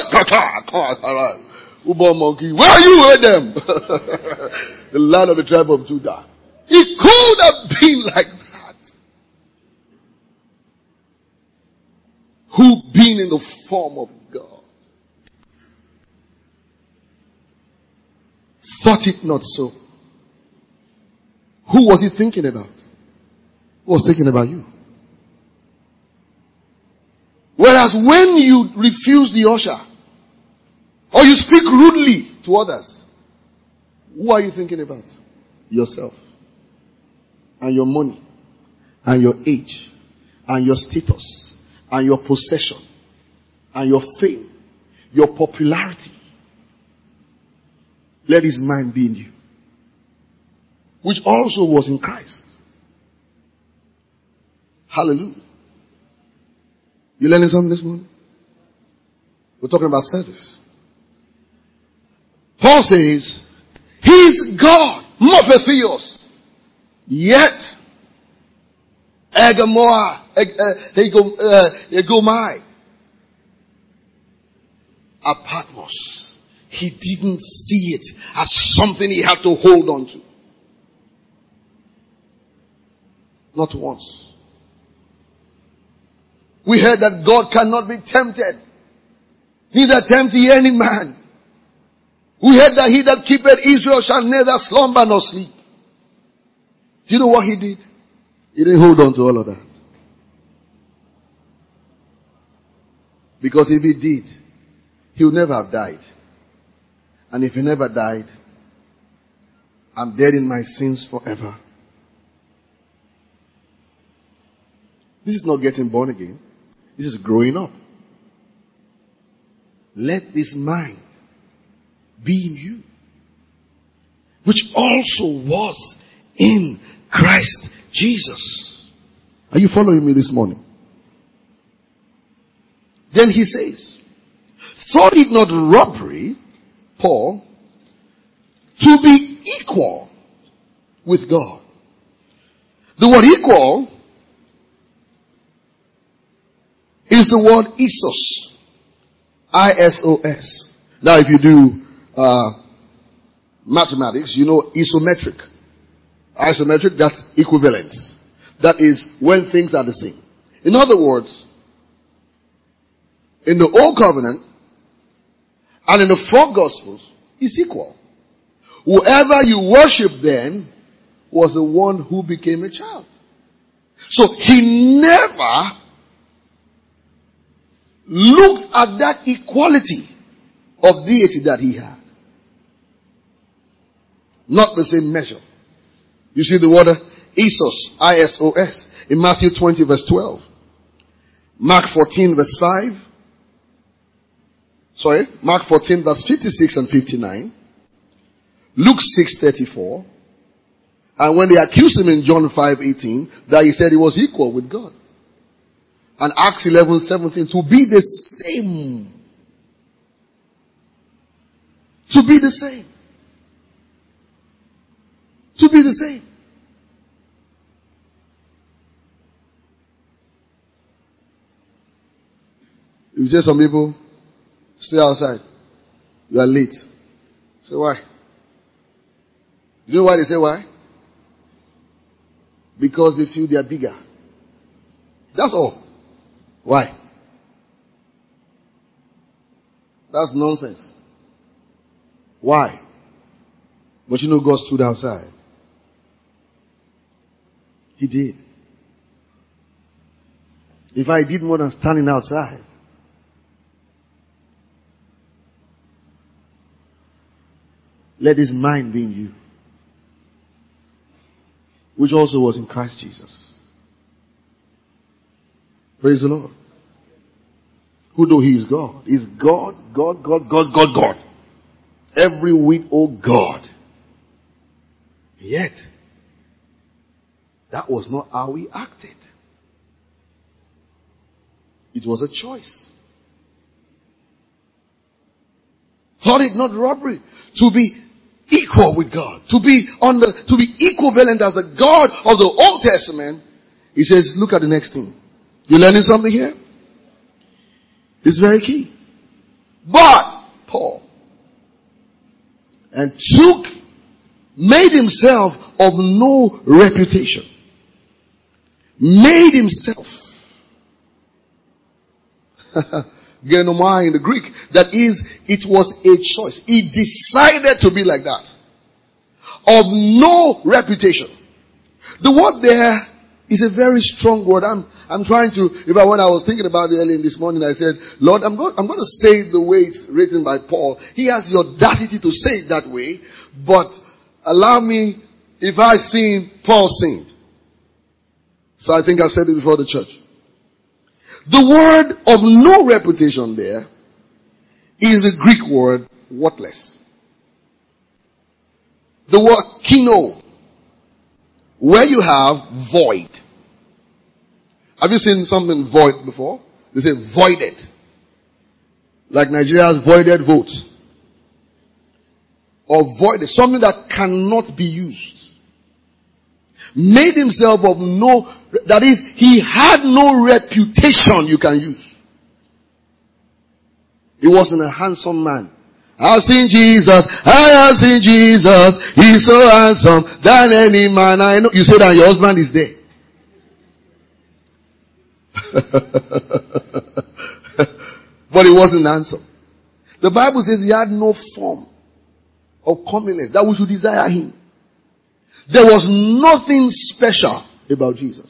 A: Ubo monkey, where are you with them? The land of the tribe of Judah. He could have been like that. Who being in the form of God thought it not so. Who was he thinking about? was thinking about you. Whereas when you refuse the usher, or you speak rudely to others, who are you thinking about? Yourself. And your money. And your age. And your status. And your possession. And your fame. Your popularity. Let his mind be in you. Which also was in Christ. Hallelujah. You learning something this morning? We're talking about service. Paul says, he is God, Morphetheos. Yet, Egomoa, Egomai, Apatmos. He didn't see it as something he had to hold on to. Not once. We heard that God cannot be tempted, neither tempt he any man. We heard that he that keepeth Israel shall neither slumber nor sleep. Do you know what he did? He didn't hold on to all of that. Because if he did, he would never have died. And if he never died, I'm dead in my sins forever. This is not getting born again. This is growing up. Let this mind be in you, which also was in Christ Jesus. Are you following me this morning? Then he says, thought it not robbery, Paul, to be equal with God. The word equal is the word isos. I S O S. Now if you do uh, mathematics, you know isometric. Isometric, that's equivalence. That is when things are the same. In other words, in the Old Covenant and in the four Gospels, it's equal. Whoever you worship then was the one who became a child. So he never looked at that equality of deity that he had. Not the same measure. You see the word isos, I S O S, in Matthew twenty verse twelve. Mark fourteen verse five. Sorry, Mark fourteen verse fifty-six and fifty-nine. Luke six thirty-four. And when they accused him in John five eighteen, that he said he was equal with God. And Acts eleven seventeen, to be the same. To be the same. To be the same. You say some people, stay outside. You are late. Say why? You know why they say why? Because they feel they are bigger. That's all. Why? That's nonsense. Why? But you know God stood outside. He did. If I did more than standing outside, let his mind be in you, which also was in Christ Jesus. Praise the Lord. Who though he is God? Is God, God, God, God, God, God. Every whit, oh God. Yet, that was not how he acted. It was a choice. Thought it not robbery to be equal with God, to be on the, to be equivalent as the God of the Old Testament. He says, look at the next thing. You learning something here? It's very key. But Paul, and took, made himself of no reputation. Made himself. Genomai in the Greek. That is, it was a choice. He decided to be like that. Of no reputation. The word there It's a very strong word. I'm, I'm trying to, if I, when I was thinking about it early in this morning, I said, Lord, I'm going, I'm going to say it the way it's written by Paul. He has the audacity to say it that way, but allow me, if I sin, Paul sinned. So I think I've said it before the church. The word of no reputation there is the Greek word worthless. The word kino, where you have void. Have you seen something void before? They say voided. Like Nigeria's voided votes. Or voided. Something that cannot be used. Made himself of no, that is, he had no reputation you can use. He wasn't a handsome man. I've seen Jesus, I have seen Jesus, he's so handsome than any man I know. You say that your husband is there. But he wasn't handsome. The Bible says he had no form of comeliness that we should desire him. There was nothing special about Jesus.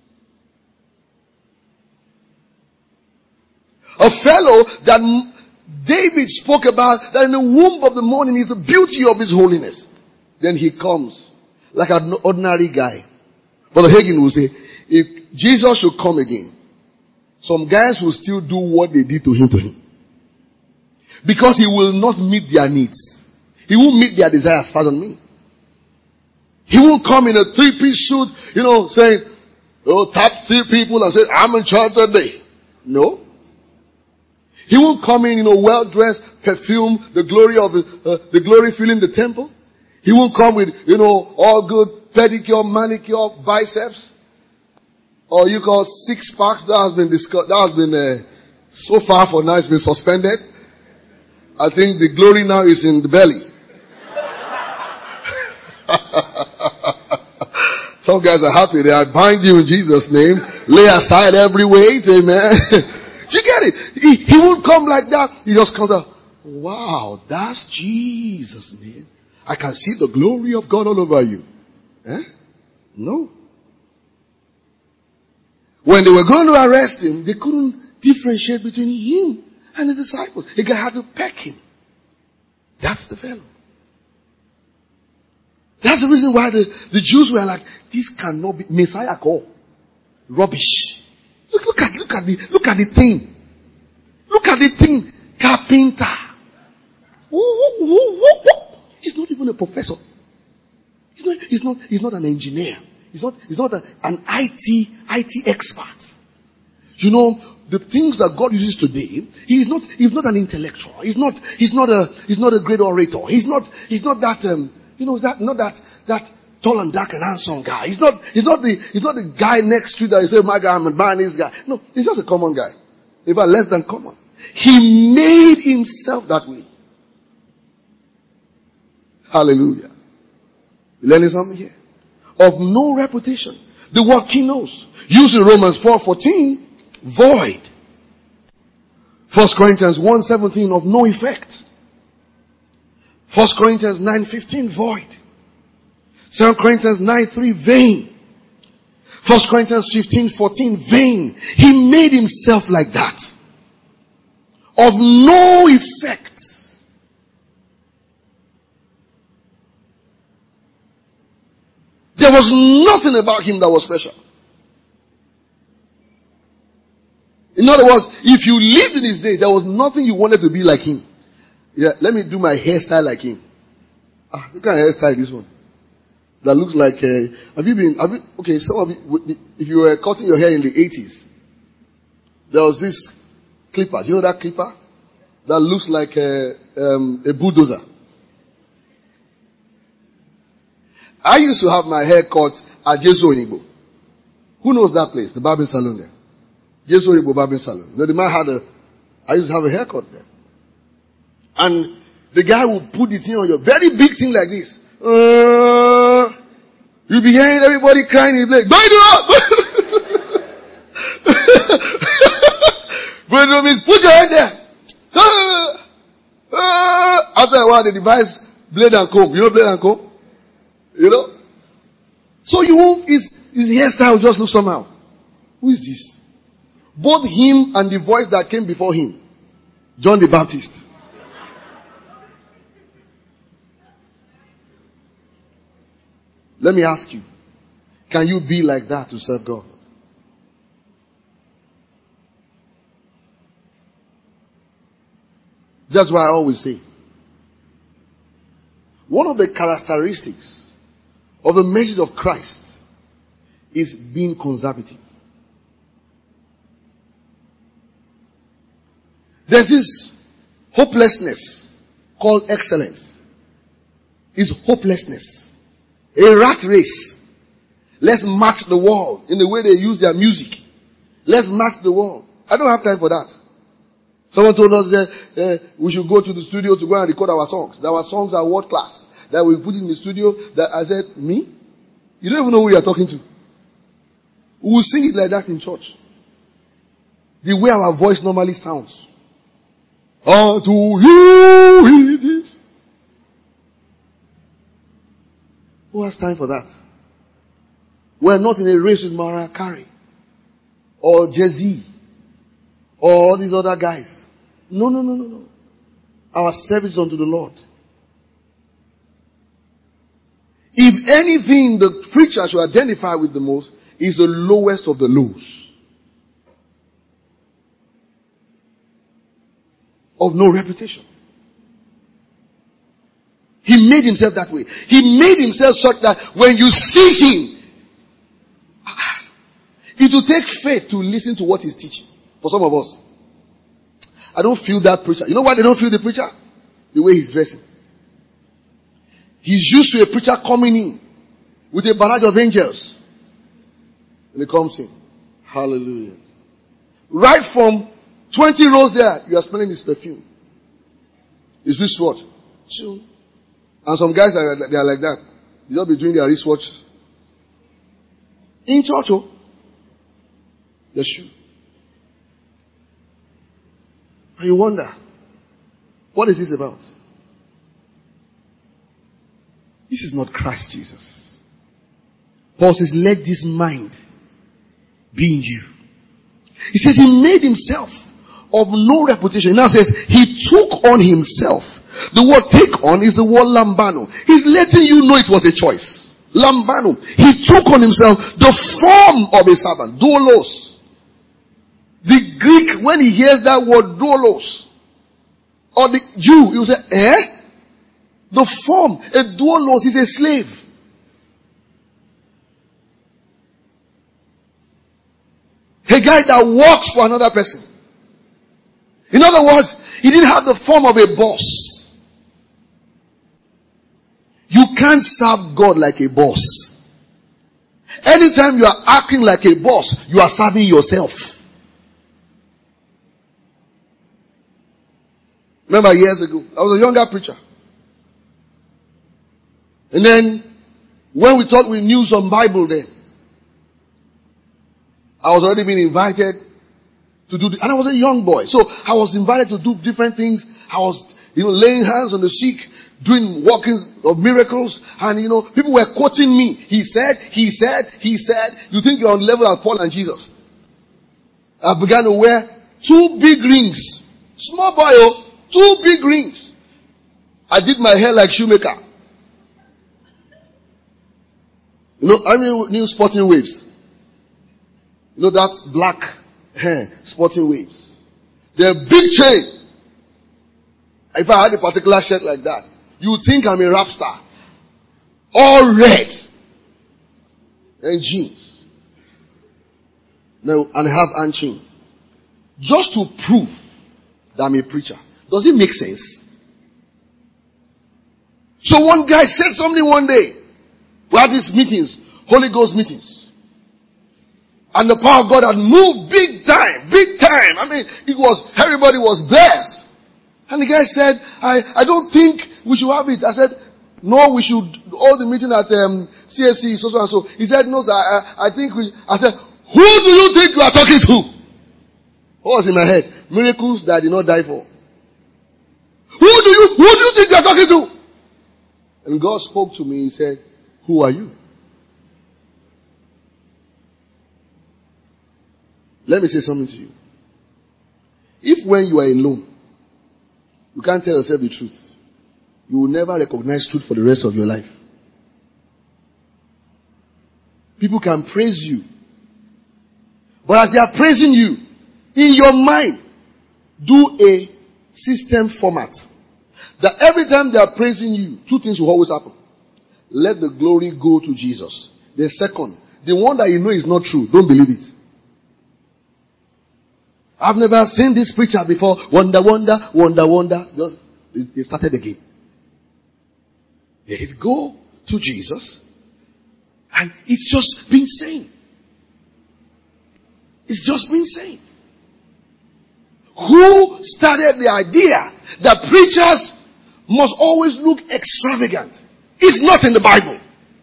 A: A fellow that David spoke about, that in the womb of the morning is the beauty of his holiness. Then he comes like an ordinary guy. Brother Hagin will say, if Jesus should come again, some guys will still do what they did to him to him. Because he will not meet their needs. He won't meet their desires. Pardon me. He won't come in a three-piece suit, you know, saying, oh, tap three people and say, I'm in church today. No. He won't come in, you know, well-dressed, perfume, the glory of uh, the glory filling the temple. He won't come with, you know, all good pedicure, manicure, biceps, or you call six packs. That has been discussed. That has been uh, so far for now. It's been suspended. I think the glory now is in the belly. Some guys are happy. They are bind you in Jesus' name. Lay aside every weight. Amen. You get it? He, he won't come like that. He just comes out. Wow, that's Jesus, man. I can see the glory of God all over you. Eh? No. When they were going to arrest him, they couldn't differentiate between him and the disciples. The guy had to peck him. That's the fellow. That's the reason why the, the Jews were like, this cannot be Messiah call. Rubbish. Look, look at, look at the, look at the thing. Look at the thing. Carpenter. He's not even a professor. He's not, he's not, he's not an engineer. He's not, he's not a, an I T, I T expert. You know, the things that God uses today, he's not, he's not an intellectual. He's not, he's not a, he's not a great orator. He's not, he's not that, um, you know, that, not that, that tall and dark and handsome guy. He's not, he's not the, he's not the guy next to you that you say, my guy, I'm admiring this guy. No, he's just a common guy. In fact, less than common. He made himself that way. Hallelujah. You learning something here? Of no reputation. The word kinos. Used in Romans four fourteen, void. First Corinthians one seventeen, of no effect. First Corinthians nine fifteen, void. Second Corinthians nine three, vain. First Corinthians fifteen fourteen, vain. He made himself like that. Of no effect. There was nothing about him that was special. In other words, if you lived in his day, there was nothing you wanted to be like him. Yeah, let me do my hairstyle like him. Ah, look at hairstyle this one. That looks like, uh, have you been, have you, okay, some of you, if you were cutting your hair in the eighties, there was this clipper. Do you know that clipper? That looks like a, um, a bulldozer. I used to have my hair cut at Jesu Onigbo. Who knows that place? The barbing salon there. Jesu Onigbo barbing salon. You know, the man had a, I used to have a haircut there. And the guy would put the thing on your very big thing like this. Uh, you'll be hearing everybody crying in the place. Don't do that! But it means put your hand there. Uh, uh, after a while, they devise blade and comb. You know blade and comb? You know? So you won't, it's, His hairstyle just looks somehow. Who is this? Both him and the voice that came before him, John the Baptist. Let me ask you, can you be like that to serve God? That's why I always say, one of the characteristics of the message of Christ is being conservative. There's this hopelessness called excellence. It's hopelessness. A rat race. Let's match the world in the way they use their music. Let's match the world. I don't have time for that. Someone told us that uh, we should go to the studio to go and record our songs. That our songs are world class. That we put in the studio. That I said, me? You don't even know who you are talking to. We will sing it like that in church. The way our voice normally sounds. Unto you it is. Who has time for that? We're not in a race with Mariah Carey or Jay-Z or all these other guys. No, no, no, no, no. Our service is unto the Lord. If anything the preacher should identify with the most is the lowest of the lows. Of no reputation. He made himself that way. He made himself such that when you see him, it will take faith to listen to what he's teaching. For some of us. I don't feel that preacher. You know why they don't feel the preacher? The way he's dressing. He's used to a preacher coming in with a barrage of angels. And he comes in. Hallelujah. Right from twenty rows there, you are smelling his perfume. His wristwatch. And some guys are they are like that. They just be doing their wristwatch. In church, oh. The shoe. And you wonder, what is this about? This is not Christ Jesus. Paul says, let this mind be in you. He says he made himself of no reputation. He now says he took on himself. The word take on is the word lambano. He's letting you know it was a choice. Lambano. He took on himself the form of a servant. Doulos. The Greek, when he hears that word doulos, or the Jew, he will say, eh? The form, a doulos is a slave. A guy that works for another person. In other words, he didn't have the form of a boss. You can't serve God like a boss. Anytime you are acting like a boss, you are serving yourself. Remember years ago, I was a younger preacher. And then, when we thought we knew some Bible then, I was already being invited to do, the, and I was a young boy. So, I was invited to do different things. I was, you know, laying hands on the sick, doing working of miracles, and you know, people were quoting me. He said, he said, he said, you think you're on level with Paul and Jesus. I began to wear two big rings. Small boy, oh. Two big rings. I did my hair like shoemaker. You know, I mean, new sporting waves. You know that black hair, sporting waves. They're big chain. If I had a particular shirt like that, you would think I'm a rap star. All red. And jeans. No, and I have anchin. Just to prove that I'm a preacher. Does it make sense? So one guy said something one day. We had these meetings, Holy Ghost meetings. And the power of God had moved big time, big time. I mean, it was, everybody was blessed. And the guy said, I, I don't think we should have it. I said, no, we should hold the meeting at um, C S C, so, so and so. He said, no, sir, I, I think we, I said, who do you think you are talking to? What was in my head? Miracles that I did not die for. Who do you, who do you think you are talking to? And God spoke to me. He said, who are you? Let me say something to you. If when you are alone, you can't tell yourself the truth, you will never recognize truth for the rest of your life. People can praise you. But as they are praising you, in your mind, do a system format. That every time they are praising you, two things will always happen. Let the glory go to Jesus. The second, the one that you know is not true, don't believe it. I've never seen this preacher before. Wonder, wonder, wonder, wonder. Just, they started again. Let it go to Jesus. And it's just been saying. It's just been saying. Who started the idea that preachers must always look extravagant? It's not in the Bible.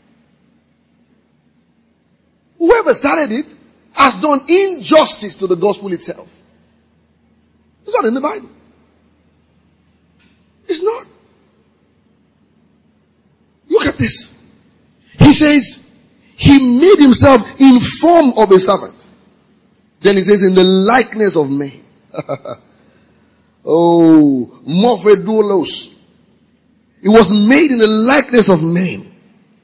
A: Whoever started it has done injustice to the gospel itself. It's not in the Bible. It's not. Look at this. He says, he made himself in form of a servant. Then he says, in the likeness of men. Oh, morphedolos. It was made in the likeness of men.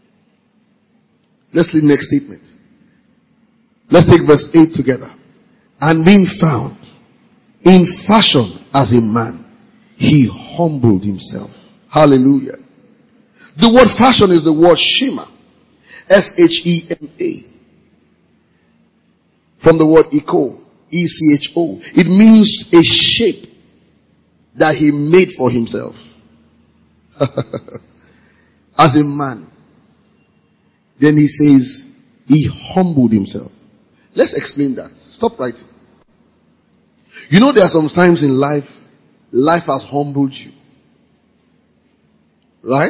A: Let's read the next statement. Let's take verse eight together. And being found in fashion as a man, he humbled himself. Hallelujah. The word fashion is the word shema. S H E M A. From the word echo. E C H O. It means a shape that he made for himself. As a man. Then he says, he humbled himself. Let's explain that. Stop writing. You know there are some times in life, life has humbled you. Right?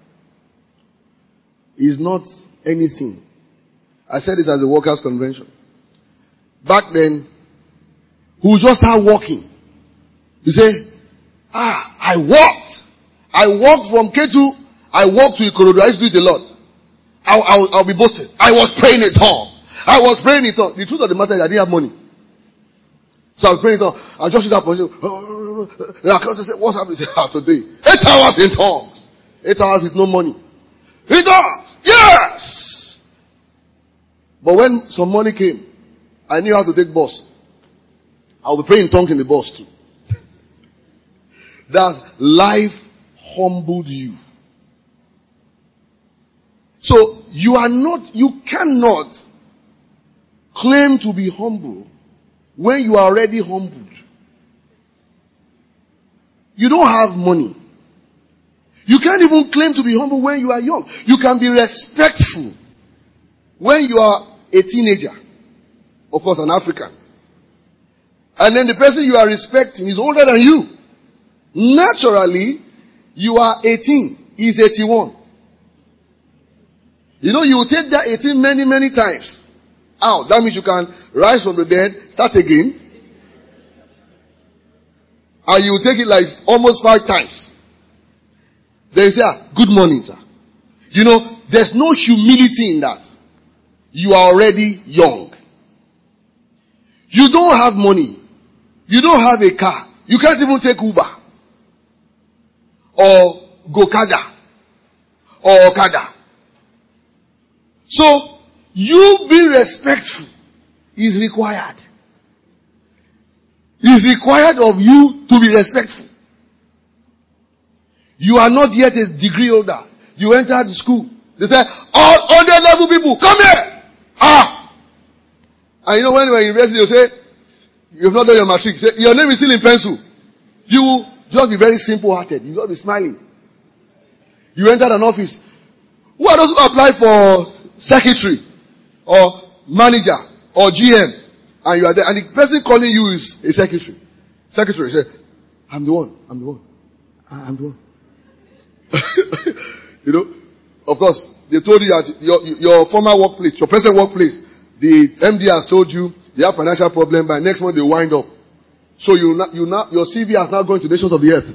A: It's not anything. I said this as a workers' convention. Back then, who just start walking. You say, ah, I walked. I walked from K two, I walked to Ikorodu. I used to do it a lot. I'll, I'll, I'll be boasting. I was praying in tongues. I was praying in tongues. The truth of the matter is I didn't have money. So I was praying in tongues. I just sit up and say, I come to say, what's happening? Ah, today. Eight hours in tongues. Eight hours with no money. In tongues. Yes! But when some money came, I knew how to take bus. I'll be praying in tongues in the bus too. That's life humbled you. So you are not, you cannot claim to be humble when you are already humbled. You don't have money. You can't even claim to be humble when you are young. You can be respectful when you are a teenager. Of course, an African. And then the person you are respecting is older than you. Naturally, you are eighteen. He's eighty-one. You know, you will take that eighteen many, many times. Out. That means you can rise from the dead, start again. And you will take it like almost five times. Then you say, ah, good morning, sir. You know, there's no humility in that. You are already young. You don't have money. You don't have a car. You can't even take Uber. Or Gokada. Or Okada. So, you be respectful is required. It's required of you to be respectful. You are not yet a degree holder. You entered the school. They say, all hundred level people, come here! Ah! And you know when you are in university, you say, you have not done your matric. Say, your name is still in pencil. You will just be very simple-hearted. You will just be smiling. You entered an office. Who are those who apply for secretary? Or manager? Or G M? And you are there. And the person calling you is a secretary. Secretary say, I'm the one. I'm the one. I'm the one. You know, of course, they told you at your, your former workplace, your present workplace, the M D has told you they have financial problem. By next month they wind up. So you now, you now, your C V has now gone to the nations of the earth.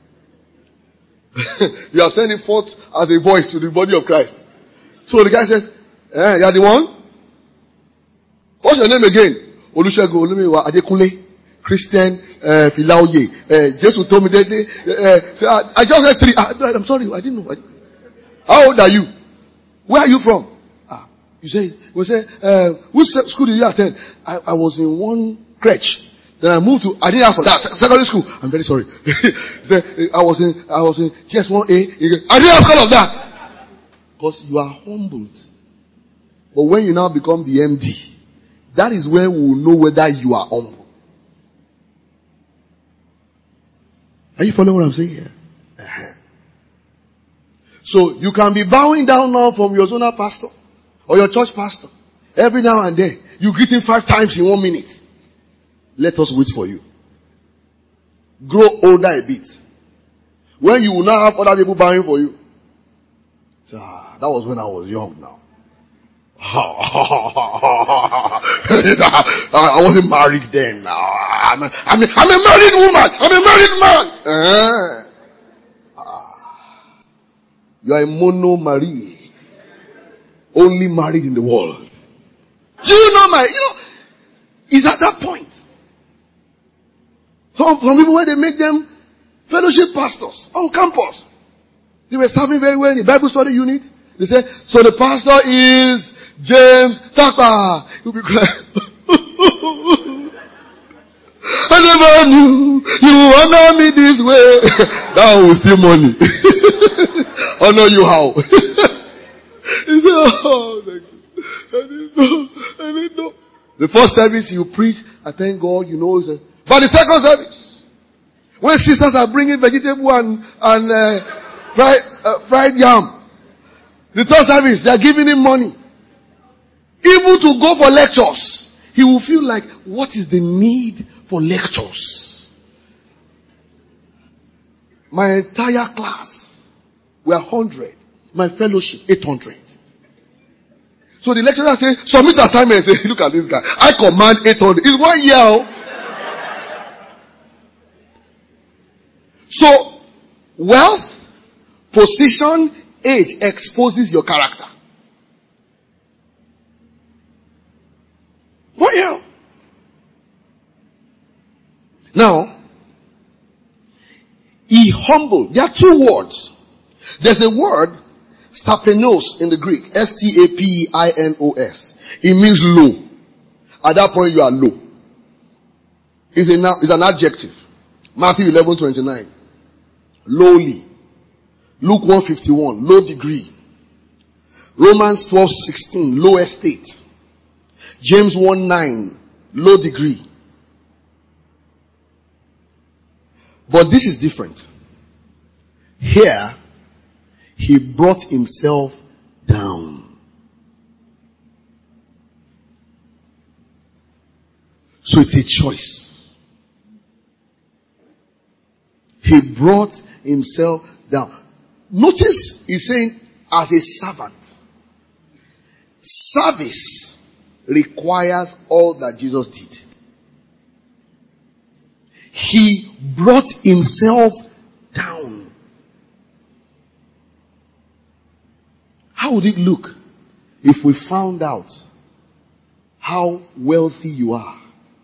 A: You have sent it forth as a voice to the body of Christ. So the guy says, eh, you are the one? What's your name again? Olusegun Olumiwa Adekunle, Christian, uh, Filaoye. Uh, Jesus told me that day. Uh, so I, I just had three. I, I'm sorry, I didn't know. How old are you? Where are you from? Ah, you say, we say, uh, which school did you attend? I, I was in one crèche. Then I moved to, I didn't ask for that, secondary school. I'm very sorry. Say, I was in, I was in G S one A. I didn't ask all of that. Because you are humbled. But when you now become the M D, that is where we will know whether you are humble. Are you following what I'm saying here? Uh-huh. So you can be bowing down now from your zonal pastor or your church pastor. Every now and then, you greet him five times in one minute. Let us wait for you. Grow older a bit. When you will now have other people bowing for you. So, ah, that was when I was young now. I wasn't married then. I'm a, I'm a, I'm a married woman. I'm a married man. Uh, ah. You are a mono Marie. Only married in the world. You know my, you know, it's at that point. Some, some people, when they make them fellowship pastors on campus, they were serving very well in the Bible study unit. They said, so the pastor is James Taka. He'll be crying. I never knew you honor me this way. That will steal money. Honor you how? He said, oh, thank you. I didn't know. I didn't know. The first service you preach, I thank God, you know, it's a, but the second service, when sisters are bringing vegetable and, and uh, fried, uh, fried yam, the third service, they are giving him money. Even to go for lectures, he will feel like, what is the need for lectures? My entire class were one hundred. My fellowship, eight hundred. So the lecturer says, submit assignment. Say, look at this guy. I command eight hundred. It's one year. Oh. So, wealth, position, age exposes your character. One year. Now, he humbled. There are two words. There's a word, stapenos in the Greek. S T A P E I N O S. It means low. At that point, you are low. It's, a, it's an adjective. Matthew eleven twenty-nine. Lowly. Luke one fifty-one. Low degree. Romans twelve sixteen. Low estate. James one nine. Low degree. But this is different. Here, he brought himself down. So it's a choice. He brought himself down. Notice he's saying, as a servant. Service requires all that Jesus did. He brought himself down. How would it look if we found out how wealthy you are?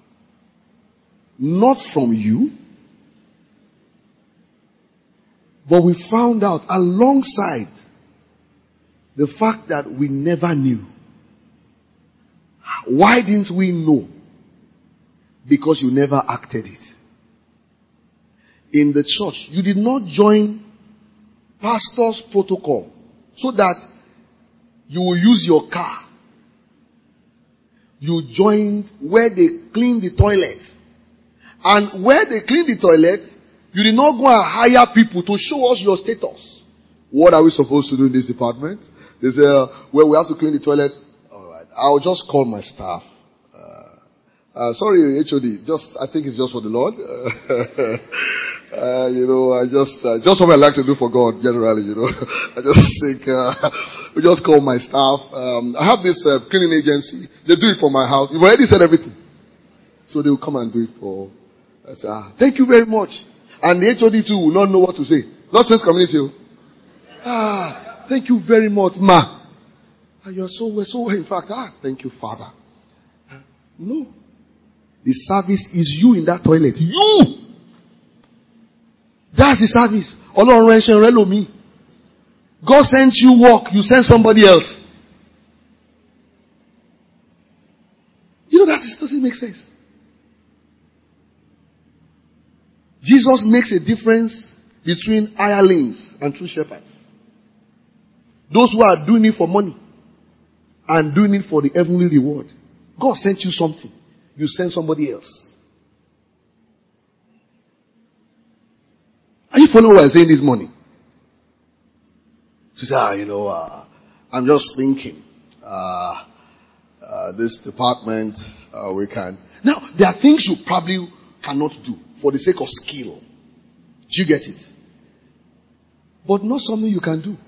A: Not from you, but we found out alongside the fact that we never knew. Why didn't we know? Because you never acted it. In the church, you did not join pastor's protocol so that you will use your car. You joined where they clean the toilet. And where they clean the toilet, you did not go and hire people to show us your status. What are we supposed to do in this department? They say, uh, well, we have to clean the toilet. All right. I'll just call my staff. Uh, uh, sorry, H O D. Just, I think it's just for the Lord. Uh, you know, I just, uh, just what I like to do for God, generally, you know. I just think, uh, we just call my staff. Um, I have this, uh, cleaning agency. They do it for my house. You've already said everything. So they will come and do it for, I say, ah, thank you very much. And the H O D too will not know what to say. Not since community. Ah, thank you very much, ma. Ah, you're so well, so well. In fact, ah, thank you, Father. Ah, no. The service is you in that toilet. You! That's the service. God sent you work, you send somebody else. You know that doesn't make sense. Jesus makes a difference between hirelings and true shepherds. Those who are doing it for money and doing it for the heavenly reward. God sent you something. You send somebody else. Are you following what I'm saying this morning? She said, ah, you know, uh, I'm just thinking, uh, uh, this department, uh, we can. Now, there are things you probably cannot do for the sake of skill. Do you get it? But not something you can do.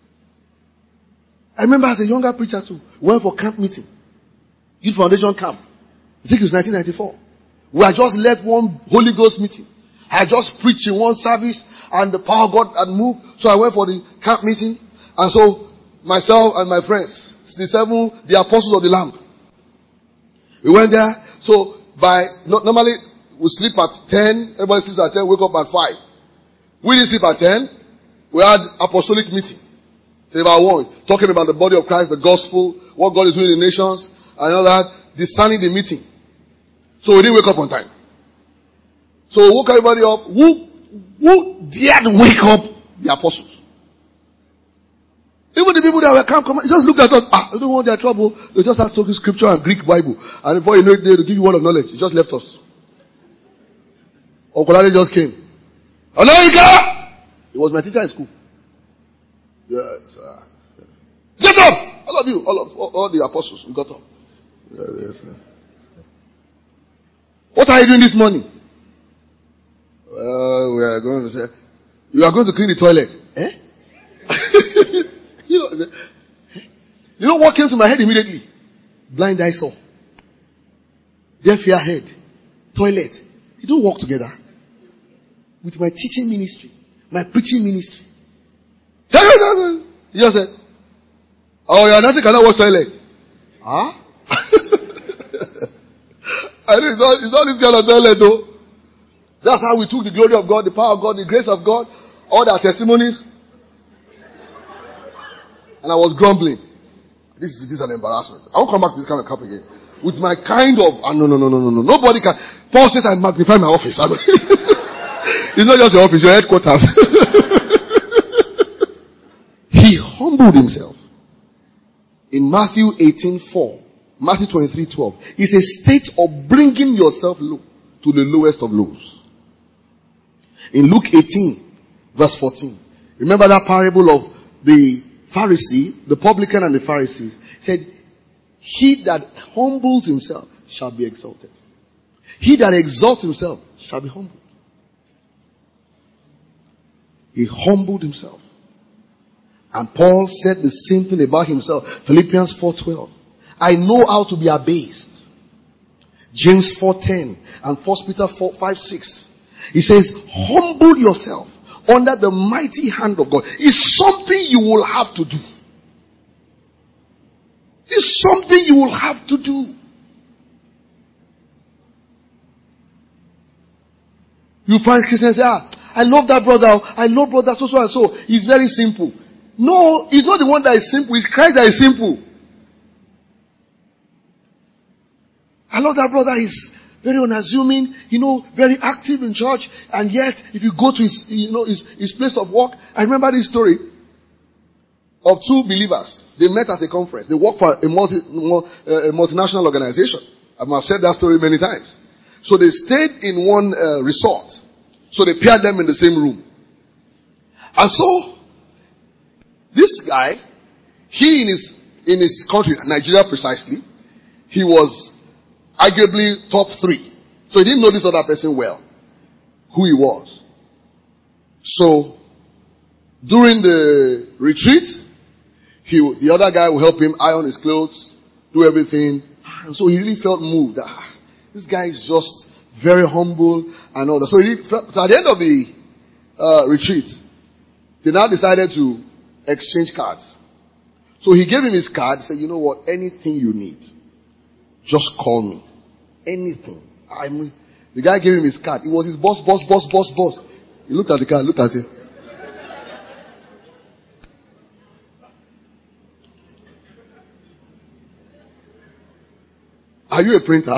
A: I remember as a younger preacher too, we went for camp meeting. Youth Foundation camp. I think it was nineteen ninety-four. We had just left one Holy Ghost meeting. I had just preached in one service and the power of God had moved. So I went for the camp meeting. And so myself and my friends, the seven, the apostles of the Lamb. We went there. So by, normally we sleep at ten. Everybody sleeps at ten, wake up at five. We didn't sleep at ten. We had apostolic meeting. Say about one. Talking about the body of Christ, the gospel, what God is doing in the nations, and all that. Discerning the meeting. So we didn't wake up on time. So we woke everybody up. Who, who dared wake up the apostles? Even the people that were camp command, just looked at us. Ah, they don't want their trouble. They just start talking scripture and Greek Bible. And before you know it, they give you word of knowledge. He just left us. Uncle just came. Anoika! He was my teacher in school. Yes. Uh, get up! All of you, all of all, all the apostles, we got up. Yes, yes, yes. What are you doing this morning? Well, we are going to say, you are going to clean the toilet. Eh? you know, you know what came to my head immediately? Blind eye saw. Deaf ear heard. Toilet. You don't work together. With my teaching ministry, my preaching ministry. He just said, oh, your nothing cannot wash toilet. Huh? I mean, it's not, it's not this kind of toilet though. That's how we took the glory of God, the power of God, the grace of God, all their testimonies. And I was grumbling. This is, this is an embarrassment. I won't come back to this kind of cup again. With my kind of, ah, no, no, no, no, no, no. Nobody can. Paul says I magnify my office. It's not just your office, your headquarters. He humbled himself. In Matthew eighteen four, Matthew twenty-three twelve, it's a state of bringing yourself low to the lowest of lows. In Luke eighteen, verse fourteen, remember that parable of the Pharisee, the publican and the Pharisees, said, he that humbles himself shall be exalted. He that exalts himself shall be humbled. He humbled himself. And Paul said the same thing about himself. Philippians four twelve. I know how to be abased. James four ten and First Peter four five six. He says, humble yourself under the mighty hand of God. It's something you will have to do. It's something you will have to do. You find Christians say, ah, I love that brother. I love brother so so and so. He's very simple. No, he's not the one that is simple. It's Christ that is simple. I love that brother. He's very unassuming, you know, very active in church. And yet, if you go to his, you know, his, his place of work, I remember this story of two believers. They met at a conference. They work for a, multi, a multinational organization. I've said that story many times. So they stayed in one uh, resort. So they paired them in the same room. And so, this guy, he in his, in his country, Nigeria precisely, he was arguably top three. So he didn't know this other person well, who he was. So, during the retreat, he, the other guy will help him iron his clothes, do everything. And so he really felt moved. Ah, this guy is just very humble and all that. So, he felt, so at the end of the uh, retreat, they now decided to exchange cards. So he gave him his card. He said, you know what? Anything you need, just call me. Anything. I'm, the guy gave him his card. It was his boss, boss, boss, boss, boss. He looked at the card, looked at it. Are you a printer?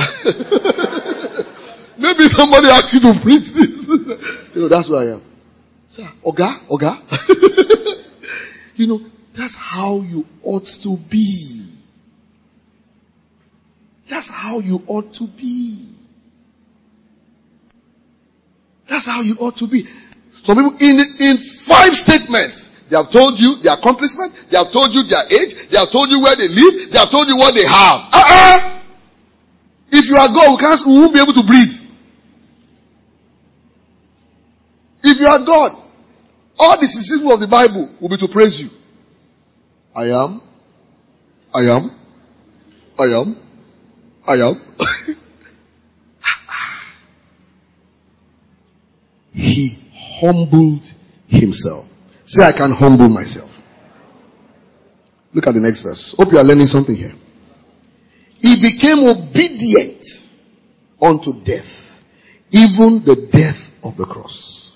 A: Maybe somebody asked you to print this. You know, that's where I am. Sir, Oga, Oga. You know, that's how you ought to be. That's how you ought to be. That's how you ought to be. Some people, in, in five statements, they have told you their accomplishment, they have told you their age, they have told you where they live, they have told you what they have. Uh-uh! If you are God, we, can't, we won't be able to breathe. If you are God, all the systems of the Bible will be to praise you. I am. I am. I am. I am. He humbled himself. Say, I can humble myself. Look at the next verse. Hope you are learning something here. He became obedient unto death, even the death of the cross.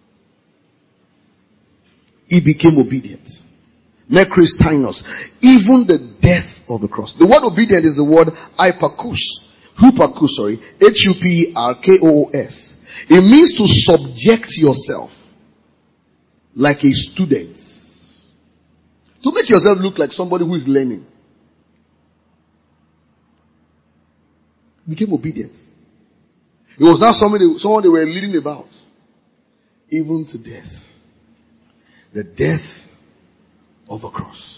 A: He became obedient. Mekristinus, even the death of the cross. The word obedient is the word hyperkus. Huperkus, sorry. H U P R K O O S. It means to subject yourself like a student. To make yourself look like somebody who is learning. Became obedient. It was not somebody, someone they were leading about. Even to death. The death of a cross.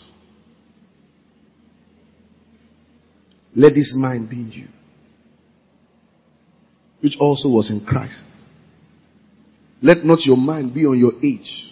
A: Let this mind be in you, which also was in Christ. Let not your mind be on your age,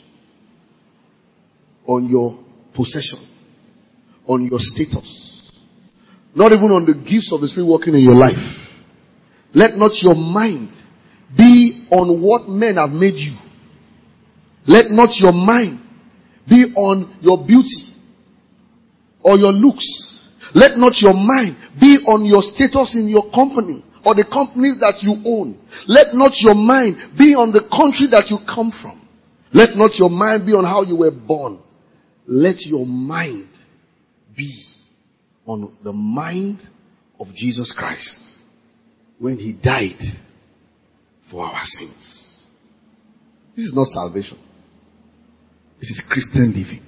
A: on your possession, on your status, not even on the gifts of the Spirit working in your life. Let not your mind be on what men have made you. Let not your mind be on your beauty or your looks. Let not your mind be on your status in your company or the companies that you own. Let not your mind be on the country that you come from. Let not your mind be on how you were born. Let your mind be on the mind of Jesus Christ when he died for our sins. This is not salvation. This is Christian living.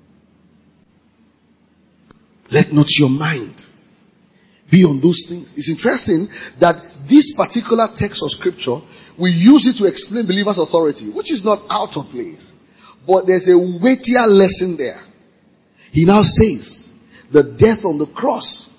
A: Let not your mind be on those things. It's interesting that this particular text of scripture, we use it to explain believers' authority, which is not out of place. But there's a weightier lesson there. He now says, the death on the cross.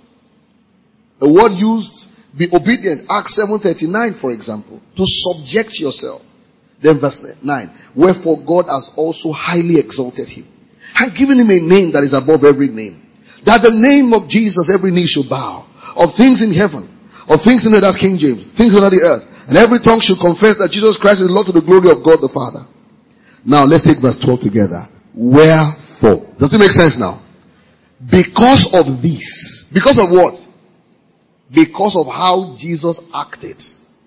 A: A word used, be obedient. Acts seven thirty-nine, for example. To subject yourself. Then verse nine. Wherefore God has also highly exalted him, and given him a name that is above every name. That the name of Jesus every knee shall bow. Of things in heaven. Of things in the earth, King James. Things under the earth. And every tongue should confess that Jesus Christ is Lord to the glory of God the Father. Now let's take verse twelve together. Wherefore. Does it make sense now? Because of this. Because of what? Because of how Jesus acted.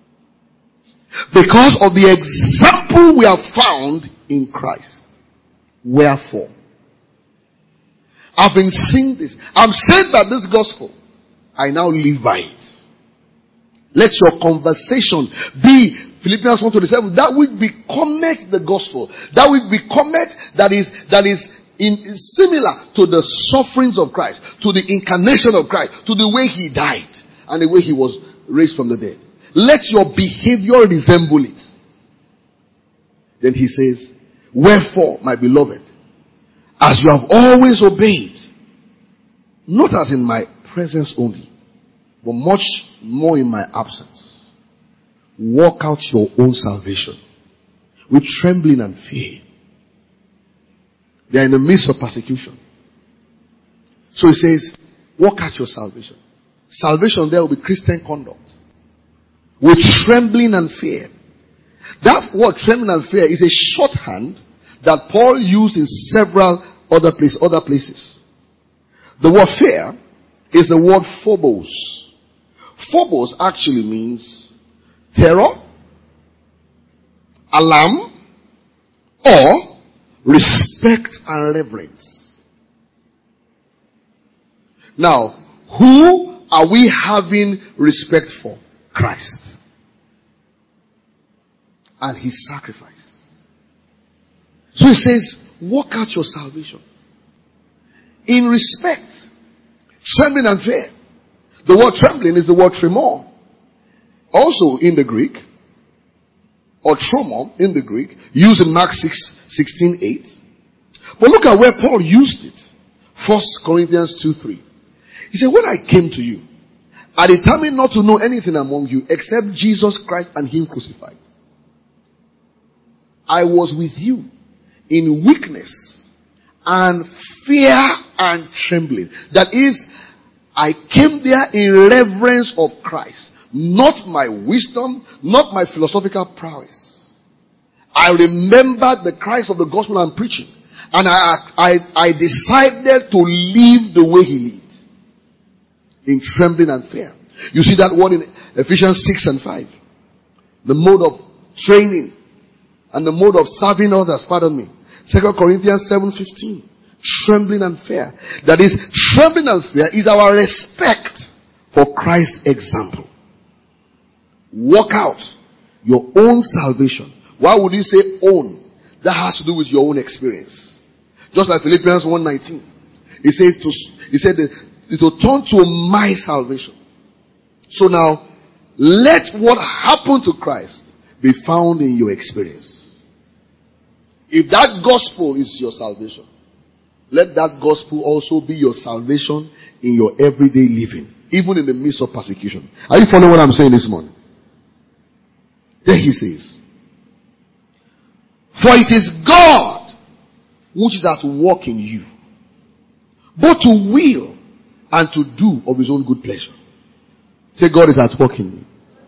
A: Because of the example we have found in Christ. Wherefore. I've been seeing this. I'm saying that this gospel, I now live by it. Let your conversation be Philippians one twenty-seven. That which becometh the gospel. That which becometh that is that is in is similar to the sufferings of Christ, to the incarnation of Christ, to the way he died and the way he was raised from the dead. Let your behavior resemble it. Then he says, wherefore, my beloved, as you have always obeyed, not as in my presence only, but much more in my absence, walk out your own salvation with trembling and fear. They are in the midst of persecution. So he says, walk out your salvation. Salvation there will be Christian conduct. With trembling and fear. That word trembling and fear is a shorthand that Paul used in several other places, other places. The word fear is the word phobos. Phobos actually means terror, alarm, or respect and reverence. Now, who are we having respect for? Christ and his sacrifice. So he says, work out your salvation in respect, trembling and fear. The word trembling is the word tremor. Also in the Greek, or tremor in the Greek, used in Mark six, sixteen, eight. But look at where Paul used it. First Corinthians two, three. He said, when I came to you, I determined not to know anything among you except Jesus Christ and him crucified. I was with you in weakness and fear and trembling. That is, I came there in reverence of Christ. Not my wisdom, not my philosophical prowess. I remembered the Christ of the gospel I'm preaching. And I, I, I decided to live the way he lived. In trembling and fear. You see that word in Ephesians six and five. The mode of training and the mode of serving others, pardon me. Second Corinthians seven fifteen. Trembling and fear. That is, trembling and fear is our respect for Christ's example. Work out your own salvation. Why would you say own? That has to do with your own experience. Just like Philippians one nineteen. It says to, it said that it will turn to my salvation. So now, let what happened to Christ be found in your experience. If that gospel is your salvation, let that gospel also be your salvation in your everyday living, even in the midst of persecution. Are you following what I'm saying this morning? Then he says, for it is God which is at work in you, both to will and to do of his own good pleasure. Say, God is at work in me.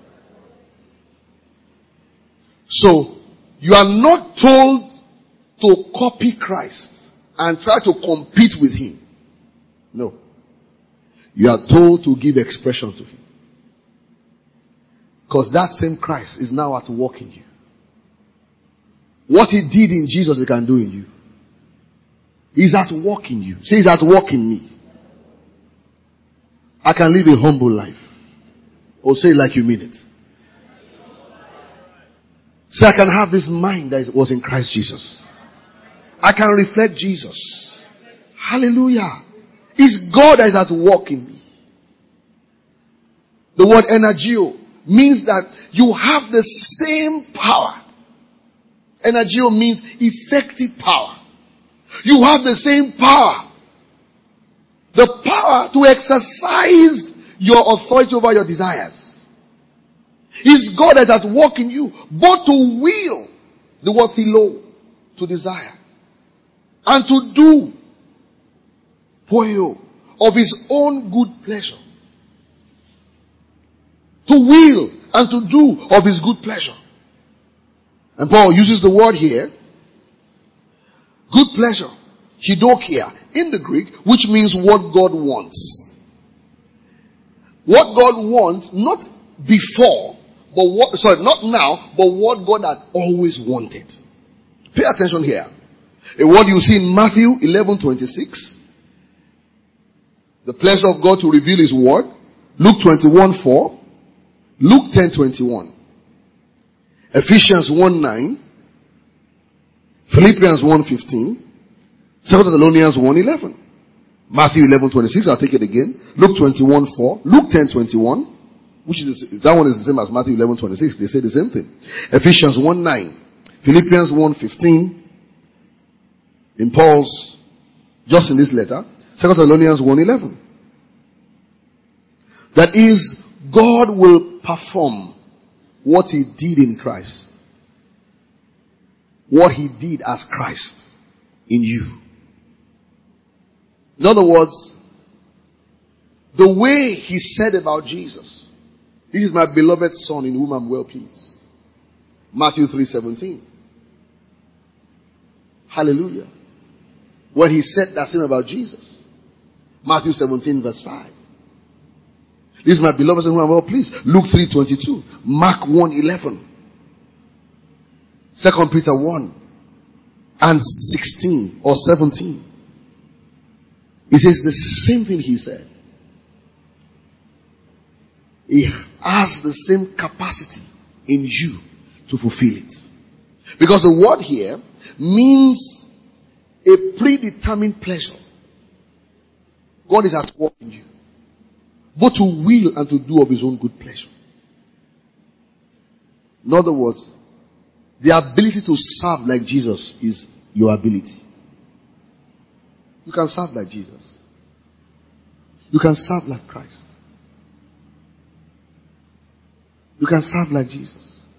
A: So, you are not told to copy Christ and try to compete with him. No. You are told to give expression to him. Because that same Christ is now at work in you. What he did in Jesus, he can do in you. He's at work in you. Say, he's at work in me. I can live a humble life. Or say it like you mean it. Say, I can have this mind that was in Christ Jesus. I can reflect Jesus. Hallelujah. It's God that is at work in me. The word energio means that you have the same power. Energio means effective power. You have the same power. The power to exercise your authority over your desires. It's God that is at work in you, both to will, the word philo, to desire, and to do, poio, of his own good pleasure. To will and to do of his good pleasure. And Paul uses the word here, good pleasure, hidokia, in the Greek, which means what God wants. What God wants, not before, but what, sorry, not now, but what God had always wanted. Pay attention here. A word you see in Matthew eleven twenty-six. The pleasure of God to reveal his word. Luke twenty-one four. Luke ten twenty-one. Ephesians one nine. Philippians one fifteen. Second Thessalonians one eleven. Matthew eleven twenty-six. I'll take it again. Luke twenty-one four. Luke ten twenty-one. Which is, that one is the same as Matthew eleven twenty-six. They say the same thing. Ephesians one nine. Philippians one fifteen. In Paul's, just in this letter. Second Thessalonians one eleven. That is, God will perform what he did in Christ. What he did as Christ in you. In other words, the way he said about Jesus, this is my beloved son in whom I'm well pleased. Matthew three seventeen. Hallelujah. When he said that thing about Jesus. Matthew seventeen verse five. This is my beloved son whom I'm well pleased. Luke three twenty-two. Mark one eleven. Second Peter one and sixteen or seventeen. He says the same thing he said. He has the same capacity in you to fulfill it. Because the word here means a predetermined pleasure. God is at work in you, both to will and to do of his own good pleasure. In other words, the ability to serve like Jesus is your ability. You can serve like Jesus. You can serve like Christ. You can serve like Jesus.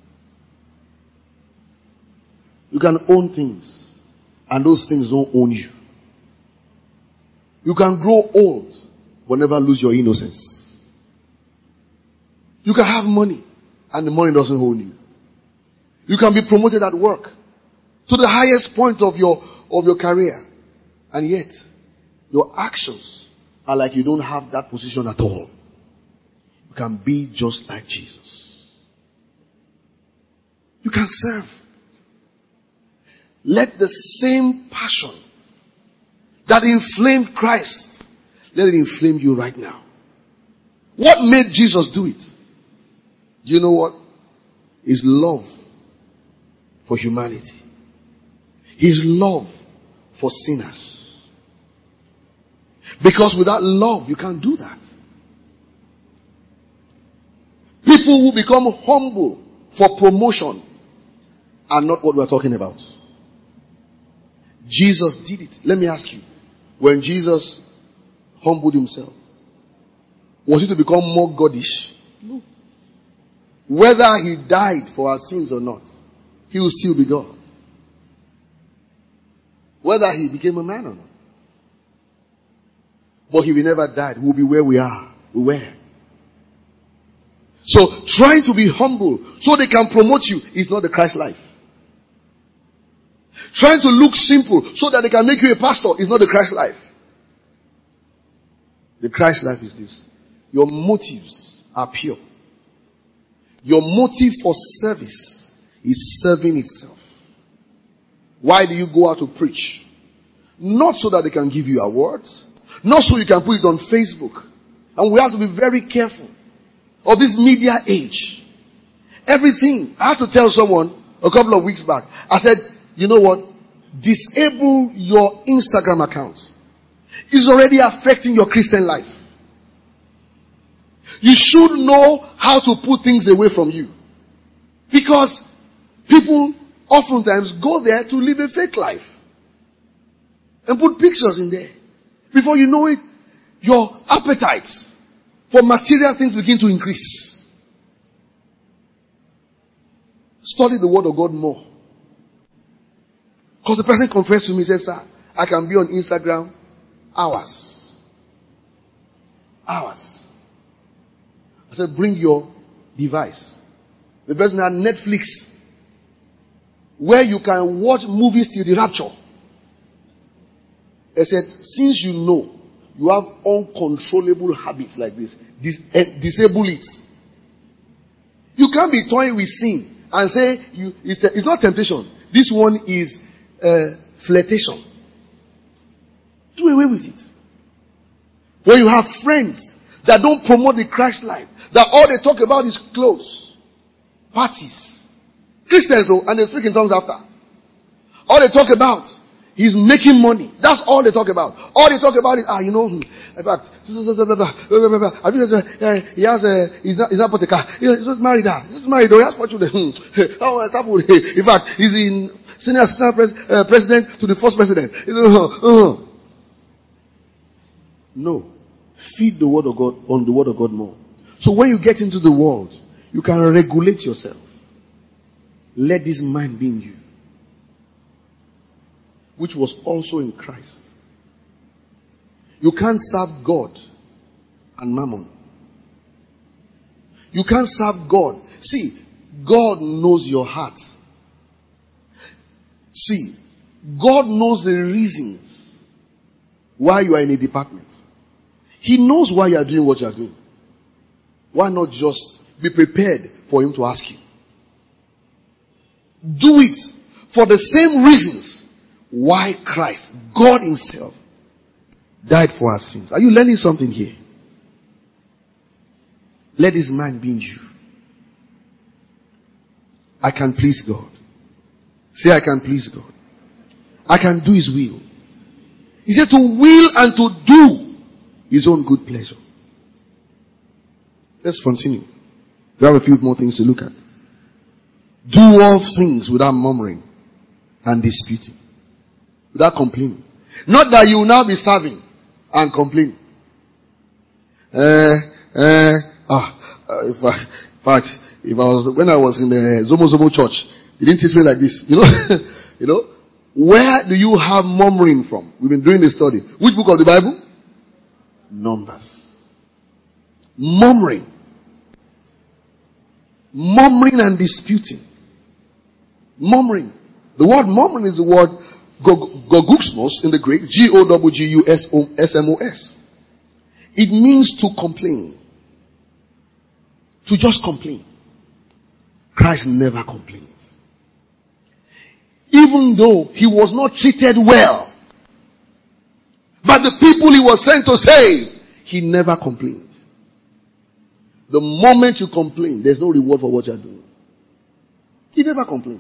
A: You can own things, and those things don't own you. You can grow old, but never lose your innocence. You can have money, and the money doesn't own you. You can be promoted at work to the highest point of your of your career, and yet your actions are like you don't have that position at all. You can be just like Jesus. You can serve. Let the same passion that inflamed Christ, let it inflame you right now. What made Jesus do it? Do you know what? His love for humanity. His love for sinners. Because without love, you can't do that. People who become humble for promotion are not what we're talking about. Jesus did it. Let me ask you, when Jesus humbled himself, was he to become more goddish? No. Whether he died for our sins or not, he will still be God. Whether he became a man or not. But if he never died, we'll be where we are. We were. So, trying to be humble so they can promote you is not the Christ life. Trying to look simple so that they can make you a pastor is not the Christ life. The Christ life is this. Your motives are pure. Your motive for service is serving itself. Why do you go out to preach? Not so that they can give you awards. Not so you can put it on Facebook. And we have to be very careful of this media age. Everything. I had to tell someone a couple of weeks back. I said, you know what? Disable your Instagram account. It's already affecting your Christian life. You should know how to put things away from you. Because people oftentimes go there to live a fake life. And put pictures in there. Before you know it, your appetites for material things begin to increase. Study the word of God more. Because the person confessed to me, said, sir, I can be on Instagram hours. Hours. I said, bring your device. The person had Netflix, where you can watch movies till the rapture. I said, since you know you have uncontrollable habits like this, dis- eh, disable it. You can't be toying with sin and say, you, it's, te- it's not temptation. This one is uh, flirtation. Do away with it. When you have friends that don't promote the Christ life, that all they talk about is clothes, parties. Christians though, and they speak in tongues after. All they talk about is making money. That's all they talk about. All they talk about is, ah, you know, in fact, he has a, he's not, he's not put a car. He's not married. He's not married. He has four children. In fact, he's in senior assistant pres- uh, president to the first president. No. Feed the word of God on the word of God more. So when you get into the world, you can regulate yourself. Let this mind be in you, which was also in Christ. You can't serve God and mammon. You can't serve God. See, God knows your heart. See, God knows the reasons why you are in a department. He knows why you are doing what you are doing. Why not just be prepared for him to ask you? Do it for the same reasons why Christ, God himself, died for our sins. Are you learning something here? Let his mind be in you. I can please God. Say, I can please God. I can do his will. He said to will and to do his own good pleasure. Let's continue. We have a few more things to look at. Do all things without murmuring and disputing. Without complaining. Not that you will now be serving and complaining. Uh, uh, ah, uh, if I, in fact, if I was, when I was in the Zomo Zomo church, they didn't teach me like this. You know, you know, where do you have murmuring from? We've been doing the study. Which book of the Bible? Numbers. Murmuring. Murmuring and disputing. Murmuring. The word murmuring is the word goguxmos in the Greek. G O G G U S M O S. It means to complain. To just complain. Christ never complained. Even though he was not treated well by the people he was sent to save, he never complained. The moment you complain, there's no reward for what you're doing. He never complained.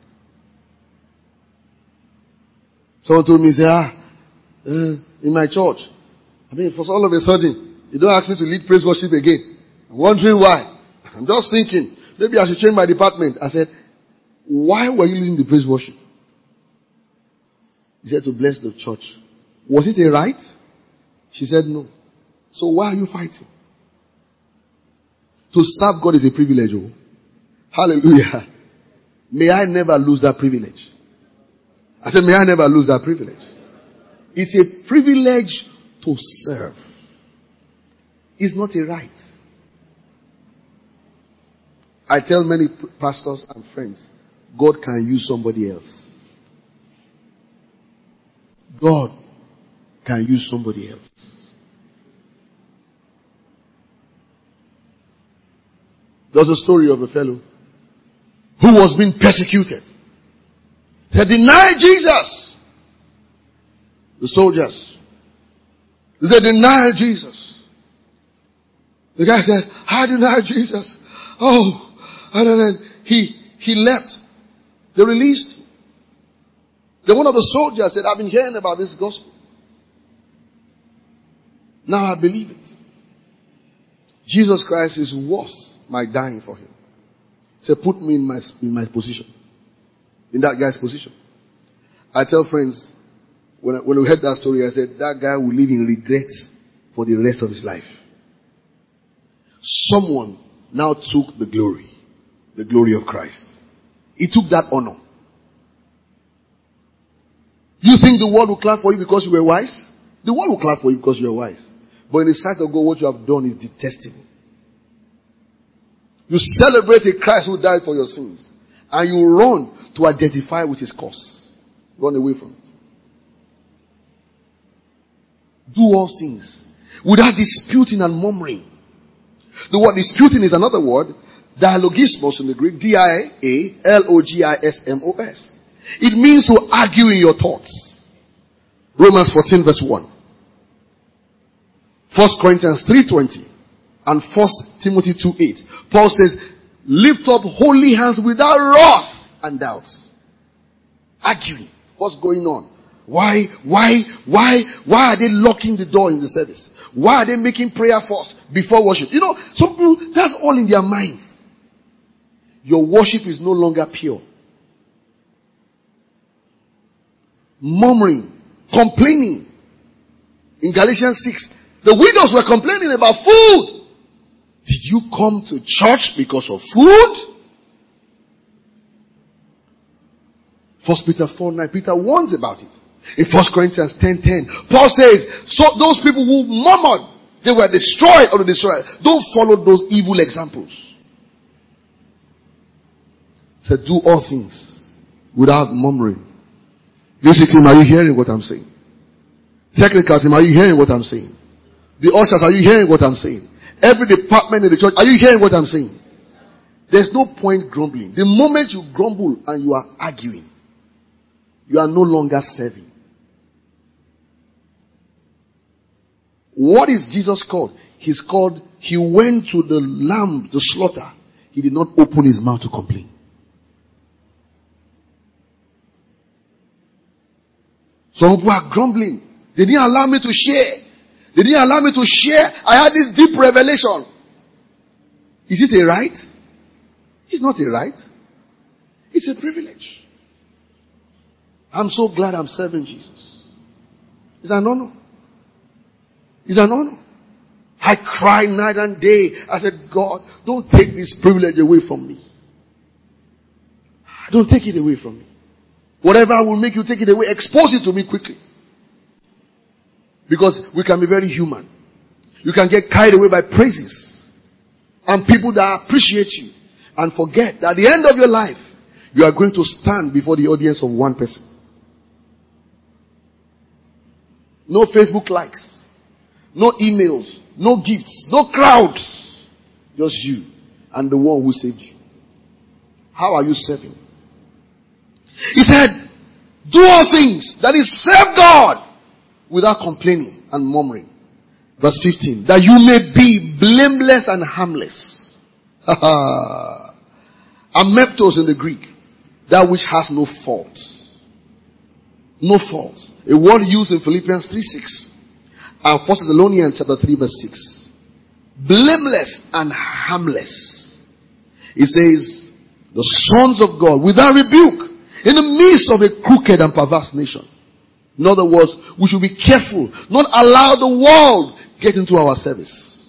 A: Someone told me, say, ah, uh, in my church, I mean, for all of a sudden, you don't ask me to lead praise worship again. I'm wondering why. I'm just thinking, maybe I should change my department. I said, why were you leading the praise worship? He said, to bless the church. Was it a right? She said, no. So why are you fighting? To serve God is a privilege. Oh. Hallelujah. May I never lose that privilege. I said, may I never lose that privilege. It's a privilege to serve. It's not a right. I tell many pastors and friends, God can use somebody else. God can use somebody else. There's a story of a fellow who was being persecuted. They denied Jesus. The soldiers. They denied Jesus. The guy said, I denied Jesus. Oh, and then he, he left. They released him. Then one of the soldiers said, I've been hearing about this gospel. Now I believe it. Jesus Christ is worth my dying for him. He said, put me in my, in my position. In that guy's position. I tell friends, when, I, when we heard that story, I said, that guy will live in regret for the rest of his life. Someone now took the glory. The glory of Christ. He took that honor. You think the world will clap for you because you were wise? The world will clap for you because you were wise. But in the sight of God, what you have done is detestable. You celebrate a Christ who died for your sins. And you run to identify with his cause. Run away from it. Do all things without disputing and murmuring. The word disputing is another word. Dialogismos in the Greek. D I A L O G I S M O S. It means to argue in your thoughts. Romans fourteen verse one. First Corinthians three twenty. And First Timothy two eight. Paul says, lift up holy hands without wrath and doubt. Arguing. What's going on? Why, why, why, why are they locking the door in the service? Why are they making prayer first before worship? You know, some people, that's all in their minds. Your worship is no longer pure. Murmuring, complaining. In Galatians six, the widows were complaining about food. Did you come to church because of food? First Peter four nine, Peter warns about it. In First Corinthians ten ten, Paul says, so those people who murmured, they were destroyed or destroyed. Don't follow those evil examples. He said, do all things without murmuring. Music team, are you hearing what I'm saying? Technical team, are you hearing what I'm saying? The ushers, are you hearing what I'm saying? every department in the church. Are you hearing what I'm saying? There's no point grumbling. The moment you grumble and you are arguing, you are no longer serving. What is Jesus called? He's called, he went to the lamb, the slaughter. He did not open his mouth to complain. Some people are grumbling. They didn't allow me to share. They didn't allow me to share. I had this deep revelation. Is it a right? It's not a right. It's a privilege. I'm so glad I'm serving Jesus. It's an honor. It's an honor. I cry night and day. I said, God, don't take this privilege away from me. Don't take it away from me. Whatever will make you take it away, expose it to me quickly. Because we can be very human. You can get carried away by praises and people that appreciate you and forget that at the end of your life, you are going to stand before the audience of one person. No Facebook likes, no emails, no gifts, no crowds. Just you and the one who saved you. How are you serving? He said, do all things, that is, serve God without complaining and murmuring. Verse fifteen, that you may be blameless and harmless. Ameptos in the Greek, that which has no fault. No fault. A word used in Philippians three six and First Thessalonians chapter three verse six. Blameless and harmless. It says, the sons of God without rebuke in the midst of a crooked and perverse nation. In other words, we should be careful, not allow the world get into our service.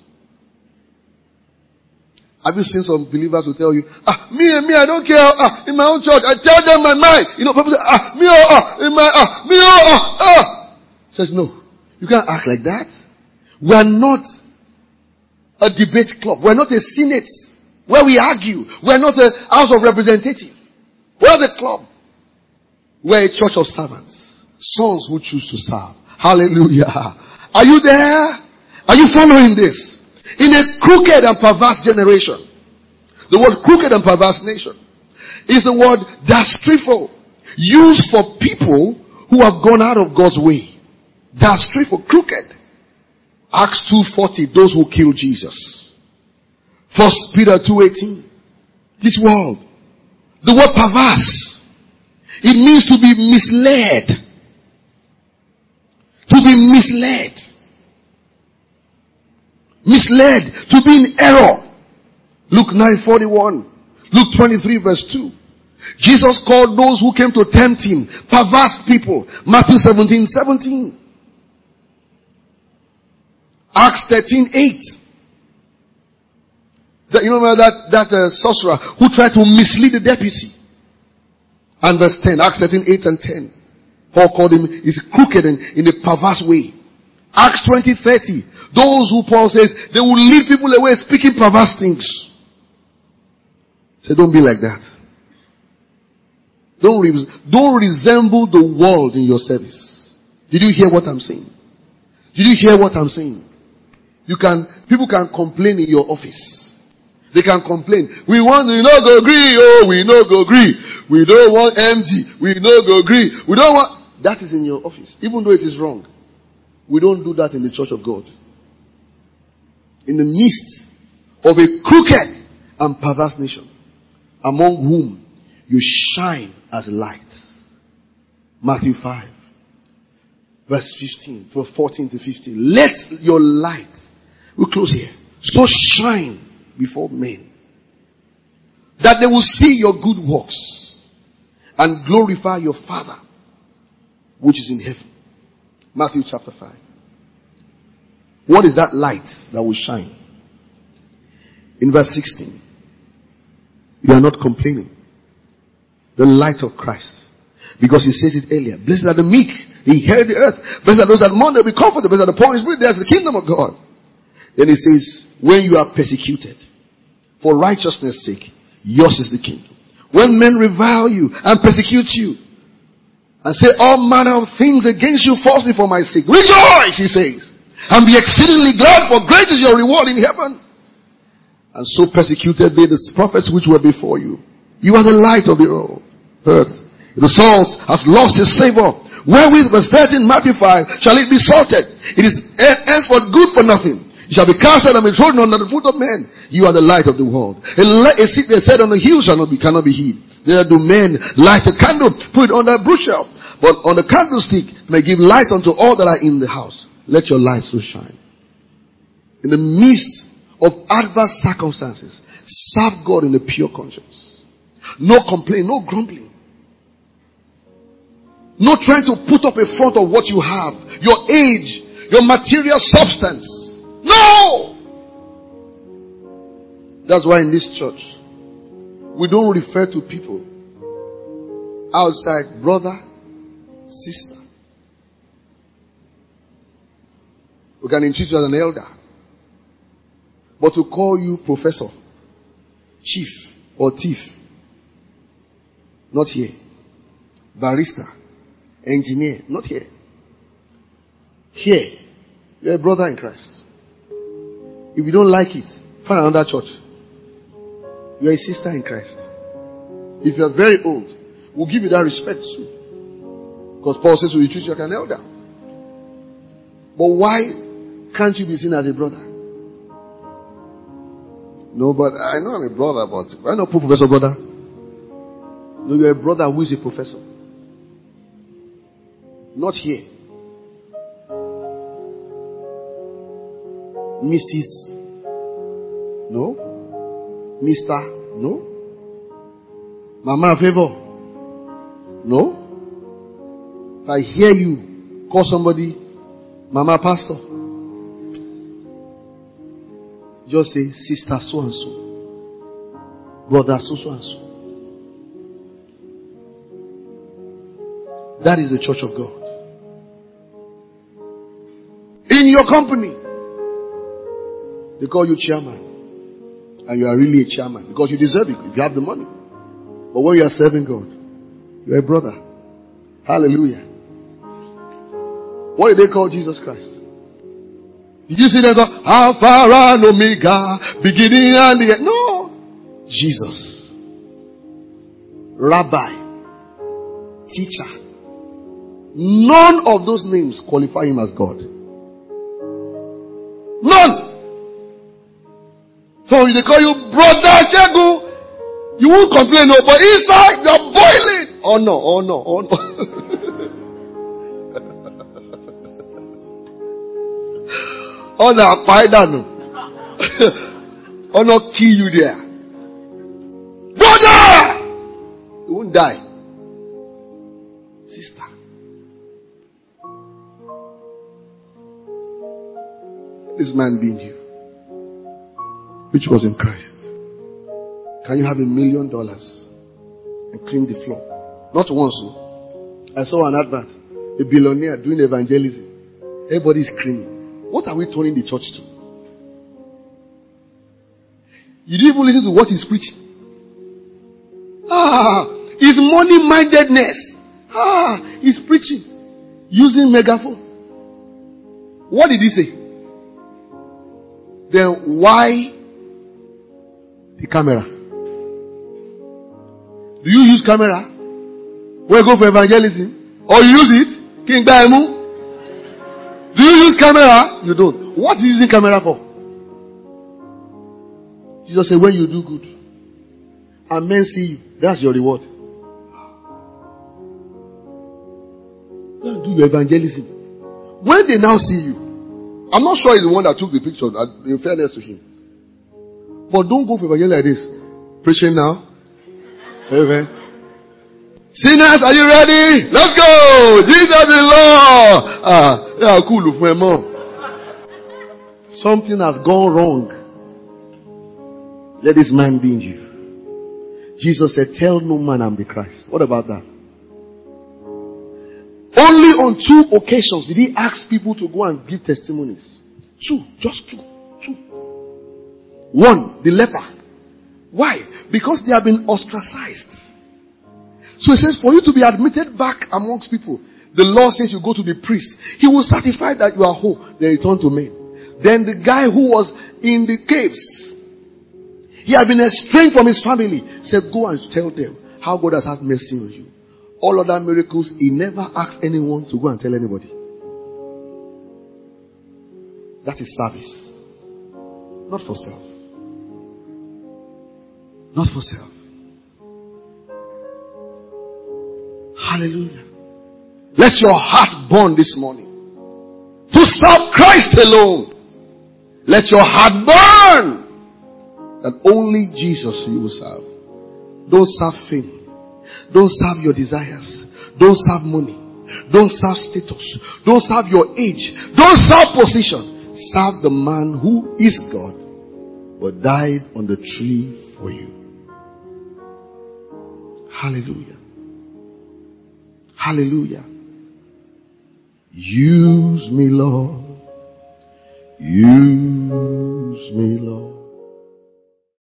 A: Have you seen some believers who tell you, ah, me and me, I don't care, ah, in my own church, I tell them my mind. You know, people say, ah, me, oh, ah, in my, ah, me, oh, ah, ah. Says, no, you can't act like that. We are not a debate club. We are not a senate where we argue. We are not a house of representatives. We are the club. We are a church of servants. Sons who choose to serve. Hallelujah. Are you there? Are you following this? In a crooked and perverse generation. The word crooked and perverse nation is the word dastrifo, used for people who have gone out of God's way. Dastrifo, crooked. Acts two forty, those who killed Jesus. First Peter two eighteen. This world. The word perverse. It means to be misled. To be misled. Misled. To be in error. Luke nine forty-one. Luke twenty-three verse two. Jesus called those who came to tempt him perverse people. Matthew seventeen seventeen. Acts thirteen eight. That, you remember that, that uh, sorcerer who tried to mislead the deputy. And verse ten, Acts thirteen eight and ten. Paul called him, is crooked and in a perverse way. Acts twenty thirty. Those who Paul says, they will lead people away speaking perverse things. Say, don't be like that. Don't, re- don't resemble the world in your service. Did you hear what I'm saying? Did you hear what I'm saying? You can, people can complain in your office. They can complain. We want, we no go agree. Oh, we no go agree. We don't want M G. We no go agree. We don't want. That is in your office. Even though it is wrong. We don't do that in the church of God. In the midst of a crooked and perverse nation, among whom you shine as lights. Matthew five. Verse fifteen. Verse fourteen to fifteen. Let your light. We'll close here. So shine before men, that they will see your good works and glorify your Father which is in heaven. Matthew chapter five. What is that light that will shine? In verse sixteen, you are not complaining. The light of Christ. Because he says it earlier. Blessed are the meek, they inherit the earth. Blessed are those that mourn, they'll be comforted. Blessed are the poor in spirit, there's the kingdom of God. Then he says, when you are persecuted for righteousness' sake, yours is the kingdom. When men revile you and persecute you and say all manner of things against you falsely for my sake, rejoice, he says. and be exceedingly glad, for great is your reward in heaven. And so persecuted they the prophets which were before you. You are the light of the earth. The salt has lost its savor. Wherewith, verse thirteen, Matthew five, shall it be salted? It is henceforth good for nothing. It shall be cast out and be trodden under the foot of men. You are the light of the world. A, a seat they said on the hill shall not be, cannot be hid. There do men light a candle, put it under a bushel, but on the candlestick may give light unto all that are in the house. Let your light so shine. In the midst of adverse circumstances, serve God in a pure conscience. No complaint, no grumbling. No trying to put up a front of what you have, your age, your material substance. No! That's why in this church, we don't refer to people outside brother, sister. We can treat you as an elder. But to call you professor, chief, or thief, not here. Barrister, engineer, not here. Here, you're a brother in Christ. If you don't like it, find another church. You're a sister in Christ. If you're very old, we'll give you that respect too. Because Paul says we treat you like an elder. But why can't you be seen as a brother? No, but I know I'm a brother, but why not put professor brother? No, you're a brother who is a professor. Not here. Missus No. Mister No. Mama favor? No. If I hear you call somebody Mama Pastor, just say sister so and so, brother so so and so. That is the church of God. In your company, they call you chairman. And you are really a chairman because you deserve it if you have the money. But when you are serving God, you are a brother. Hallelujah. What did they call Jesus Christ? Did you see them go, Alpha and Omega, beginning and the end? No. Jesus. Rabbi. Teacher. None of those names qualify him as God. None. So if they call you Brother Shegu, you won't complain, no, but inside you're boiling. Oh no, oh no, oh no. Oh no, fight no. Oh no, kill you there. Brother! You won't die. Sister. This man being you, which was in Christ. Can you have a million dollars and clean the floor? Not once. No. I saw an advert, a billionaire doing evangelism. Everybody is screaming. What are we turning the church to? You didn't even listen to what he's preaching. Ah, his money-mindedness. Ah, he's preaching using megaphone. What did he say? Then why the camera? Do you use camera when you go for evangelism? Or you use it? King Daimu? Do you use camera? You don't. What are you using camera for? Jesus said, when you do good and men see you, that's your reward. Don't do your evangelism. When they now see you, I'm not sure he's the one that took the picture, in fairness to him. But don't go for evangelism like this. Preaching now. Amen. Sinners, are you ready? Let's go! Jesus is Lord! Ah, yeah, cool for mom. Something has gone wrong. Let this man be in you. Jesus said, tell no man I'm the Christ. What about that? Only on two occasions did he ask people to go and give testimonies. Two. Just two. Two. One, the leper. Why? Because they have been ostracized. So he says, for you to be admitted back amongst people, The law says you go to the priest. He will certify that you are whole. Then return to men. Then the guy who was in the caves, he had been estranged from his family, said, go and tell them how God has had mercy on you. All other miracles, he never asked anyone to go and tell anybody. That is service. Not for self. Not for self. Hallelujah. Let your heart burn this morning to serve Christ alone. Let your heart burn that only Jesus you will serve. Don't serve fame. Don't serve your desires. Don't serve money. Don't serve status. Don't serve your age. Don't serve position. Serve the man who is God but died on the tree for you. Hallelujah. Hallelujah. Use me, Lord. Use me, Lord.